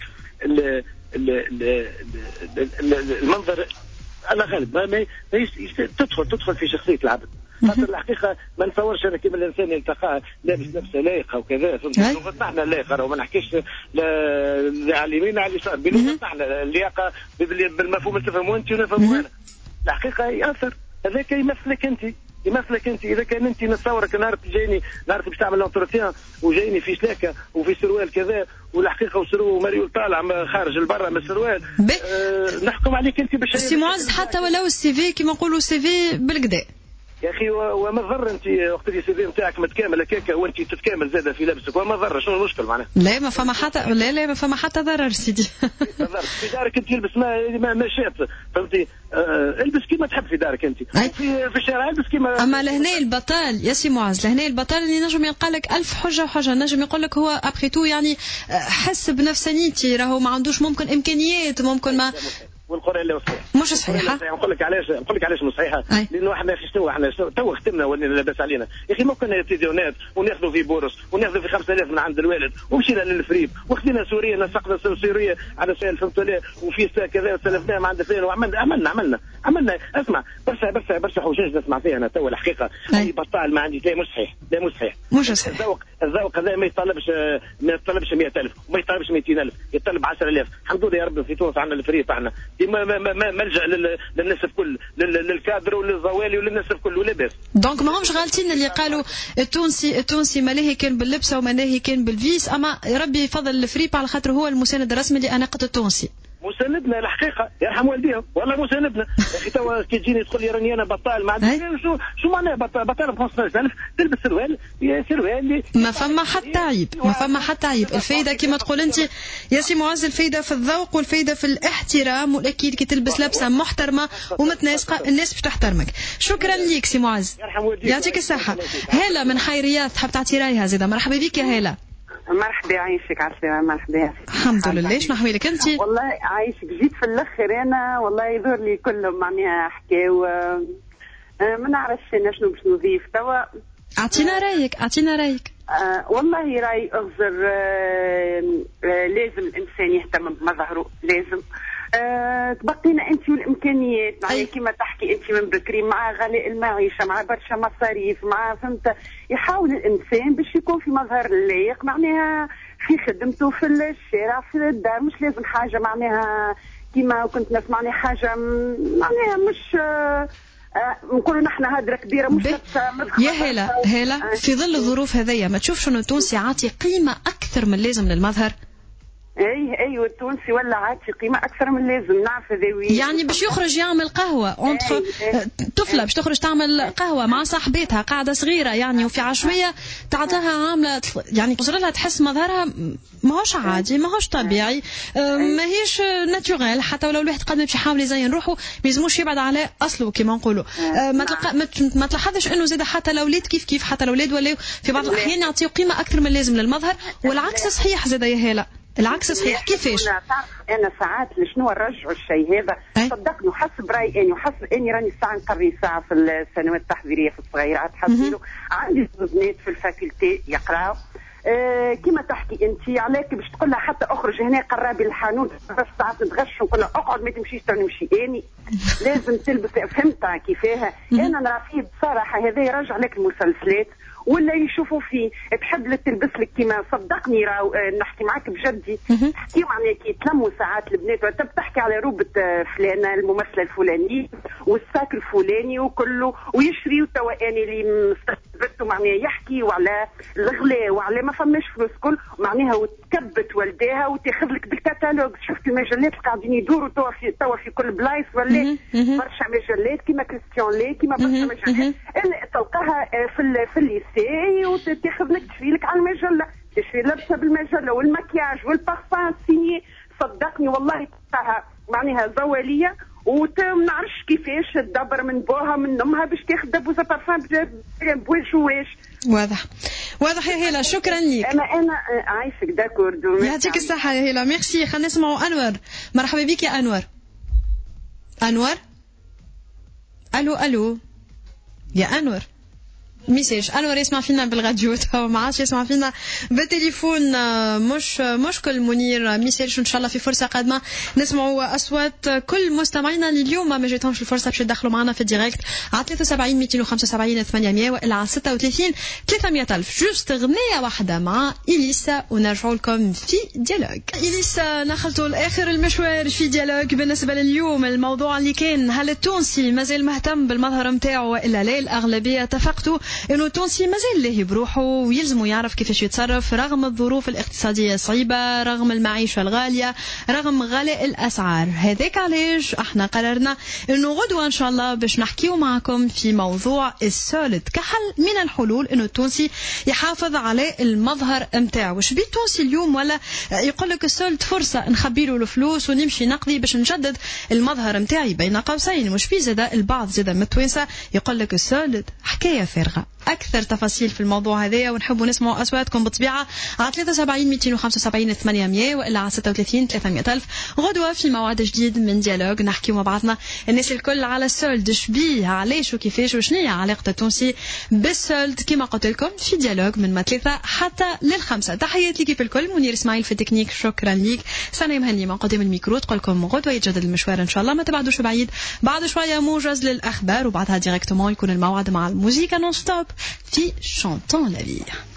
المنظر انا غالب ما تدخل في شخصيه العبد. خاطر الحقيقه ما نتصورش انا كيما الانسان يلتقى لابس لبسه لايقه وكذا فهمت. بلغتنا احنا لايقه وما نحكيش لا على اليمين على اليسار بلغتنا احنا اللياقه بالمفهوم اللي تفهمه انت ونفهمه انا. الحقيقه ياثر هذاك يمثلك انت اذا كان انت نتصورك نهار جايني نهار باش تعمل لونتروتيان وجايني في سلاكه وفي سروال كذا والحقيقه وسرو مريول طالع خارج البرة من السروال نحكم عليك انت باش سي معز حتى ولو السي في كيما نقولوا سي في بالكدا يا اخي وما ضر انت وقت اللي السي في نتاعك متكامل هكاك وانت تتكامل زاده في لبسك وما ضر. شنو المشكل معناها؟ لا ما فما حتى ضرر سيدي. في دارك انت البس ما شئت فهمتي. البس كيما تحب في دارك انت في الشارع البس كيما. اما لهنا البطال يا سي معز لهنا البطال اللي نجم يلقى لك 1000 حجه وحاجه نجم يقول لك هو ابخي تو يعني حس بنفسانيتي راهو ما عندوش ممكن امكانيات ممكن ما والقران لا صحيح. مش صحيحه. نقول لك علاش مش صحيحه، لانه احنا احنا تو ختمنا ولينا لاباس علينا يا اخي. ممكن نتيزيونات وناخذوا في بورص وناخذوا في 5000 من عند الوالد ومشينا للفريب وخذينا سوريا نسقنا سوريا على سؤال فهمت ليه وفي كذا سلفناه مع عند فلان وعملنا اسمع برشا حوجاج نسمع فيها انا تو الحقيقه. اي بطال ما عندي لا مش صحيح. الذوق هذا ما يطلبش 100,000 وما يطلبش 200,000، يطلب 10,000. الحمد لله يا رب في تونس عندنا الفريق احنا ما ملجأ للناس الكل، للكادر وللزوالي وللناس الكل ولاباس. دونك ما همش غالطين اللي قالوا التونسي مالهي كان باللبسه ومالهي كان بالفيس، اما ربي يفضل الفريق على خاطر هو المساند الرسمي لأناقة التونسي. مساندنا الحقيقه يرحم والديهم والله مساندنا يا اخي. توا كي تجيني تقول لي راني انا بطال ما عندي شو معناه بطال ب 15,000 تلبس سروال ما فما حتى عيب. الفايده كما تقول انت يا سي معز، الفايده في الذوق والفايده في الاحترام، واكيد كي تلبس لبسه محترمه ومتناسقه الناس باش تحترمك. شكرا ليك سي معز، يعطيك الصحه. هاله من حي رياض تحب تعطي رايها زيده. مرحبا بك يا هاله. مرحبا عايشك عسلامة. مرحبا. الحمد لله. شنو احوالك انت؟ والله عايشك جيت في الاخر انا والله يظهر لي كلهم معناها حكاو ما نعرفش انا شنو باش نضيف توا. اعطينا رايك. والله راي اغزر لازم الانسان يهتم بمظهره، لازم تبقينا انت والامكانيات معناها كما تحكي انت من بكري مع غلاء المعيشه مع برشا مصاريف مع فهمت. يحاول الانسان باش يكون في مظهر لائق معناها في خدمته في الشارع في الدار، مش لازم حاجه معناها كما كنت نسمعني حاجه معناها مش نقولوا نحن هدرة كبيرة مش يا هلا في ظل الظروف هذيا ما تشوفش انه التونسي عاطي قيمة أكثر من لازم للمظهر؟ ايوه التونسي ولا عاطي قيمه اكثر من لازم. نعرف هذاوي يعني باش يخرج يعمل قهوه طفله باش تخرج تعمل قهوه مع صاحبتها قاعده صغيره يعني وفي عشويه تعطيها عامله يعني تصير لها تحس مظهرها ماهوش عادي ماهوش طبيعي ماهيش ناتوريل. حتى ولو الواحد قد ما باش يحاول يزين روحه ما يلزموش يبعد على اصله كما نقولوا. ما تلاحظش انه زاد حتى الاولاد كيف حتى الاولاد ولاو في بعض الاحيان يعطيو قيمه اكثر من لازم للمظهر والعكس صحيح زاد يا هلا. العكس صحيح. كيفاش؟ انا ساعات لشنو نرجعوا الشيء هذا صدقني وحسب رايي وحسب اني راني ساعه نقري ساعه في السنوات التحضيريه في الصغيرات حسيتوا عندي بنات في الفاكولتي يقراوا كما تحكي انت عليك باش تقول لها حتى اخرج هنا قرابي الحانوت بس ساعات تغش ونقول لها اقعد ما تمشيش ترى نمشي اني لازم تلبس. فهمتها كيفاها؟ انا نرى فيه بصراحه هذا يرجع لك المسلسلات ولا يشوفوا فيه تحب تلبس لك كيما صدقني راهو نحكي معاك بجدي تحكي معناها كي تلموا ساعات البنات وانت بتحكي على روبة فلانه الممثله الفلانيه والساك الفلاني وكله ويشري توا اني اللي مستقبلته معناها يحكي وعلى الغلاء وعلى ما فماش فلوس كل معناها وتكبت والديها وتاخذ لك بالكتالوج. شفت المجلات قاعدين يدوروا توا في كل بلايص ولا برشا مجلات كيما كريستيان لي كيما برشا مجلات تلقاها في الليسي وتاخذ لك تشري لك على المجله تشري لبسه بالمجله والمكياج والبارفان سيني. صدقني والله تلقاها معناها زواليه ومنعرفش كيفاش تدبر من بوها من امها باش تاخذ دبوزه بارفان بواش. واضح يا هلا. شكرا لك. انا عايشك داكور. يعطيك الصحه يا هلا. ميرسي. خلينا نسمعوا انور. مرحبا بك يا انور. الو يا انور. ميساج انور يسمع فينا بالراديو ما عادش يسمع فينا بالتليفون. مش كل منير ميساج. ان شاء الله في فرصه قادمه نسمعوا اصوات كل مستمعينا اللي اليوم ما جاتهمش الفرصه باش يدخلوا معنا في الديريكت على 73 275 800 والا على 36 300 ألف. جوست اغنيه واحده مع اليسا ونرجعوا لكم في ديالوج. اليسا نخلطوا لاخر المشوار في ديالوج. بالنسبه لليوم الموضوع اللي كان هل التونسي مازال مهتم بالمظهر نتاعو والا لا؟ الاغلبيه اتفقتوا انه التونسي مازال لاهي بروحه ويلزمه يعرف كيفاش يتصرف رغم الظروف الاقتصاديه الصعيبه رغم المعيشه الغاليه رغم غلاء الاسعار. هذاك علاش احنا قررنا انه غدوه ان شاء الله باش نحكيو معكم في موضوع السولد كحل من الحلول انه التونسي يحافظ على المظهر نتاعو. واش بيه التونسي اليوم ولا يقول لك السولد فرصه نخبي له الفلوس ونمشي نقضي باش نجدد المظهر نتاعي بين قوسين. واش بيه زاد البعض زاد من التوانسه يقول لك السولد حكايه فارغه. أكثر تفاصيل في الموضوع هذا، ونحبوا نسمعوا أصواتكم بالطبيعة على 73 275 800 وإلا على 36 300 ألف. غدوة في موعد جديد من ديالوج نحكي مع بعضنا الناس الكل على السولد، شبيه علاش وكيفاش وشنية علاقة التونسي بالسولد كما قلت لكم في ديالوج من 3 حتى لل5. تحياتي ليكيب الكل، منير اسماعيل في التكنيك، شكرا ليك. سنة مهني من قدام الميكرو، تقول لكم غدوة يتجدد المشوار إن شاء الله، ما تبعدوش بعيد. بعد شوية موجز للأخبار وبعدها ديريكتومون يكون الموعد مع الموسيقى نون ستوب في شانتون لا في.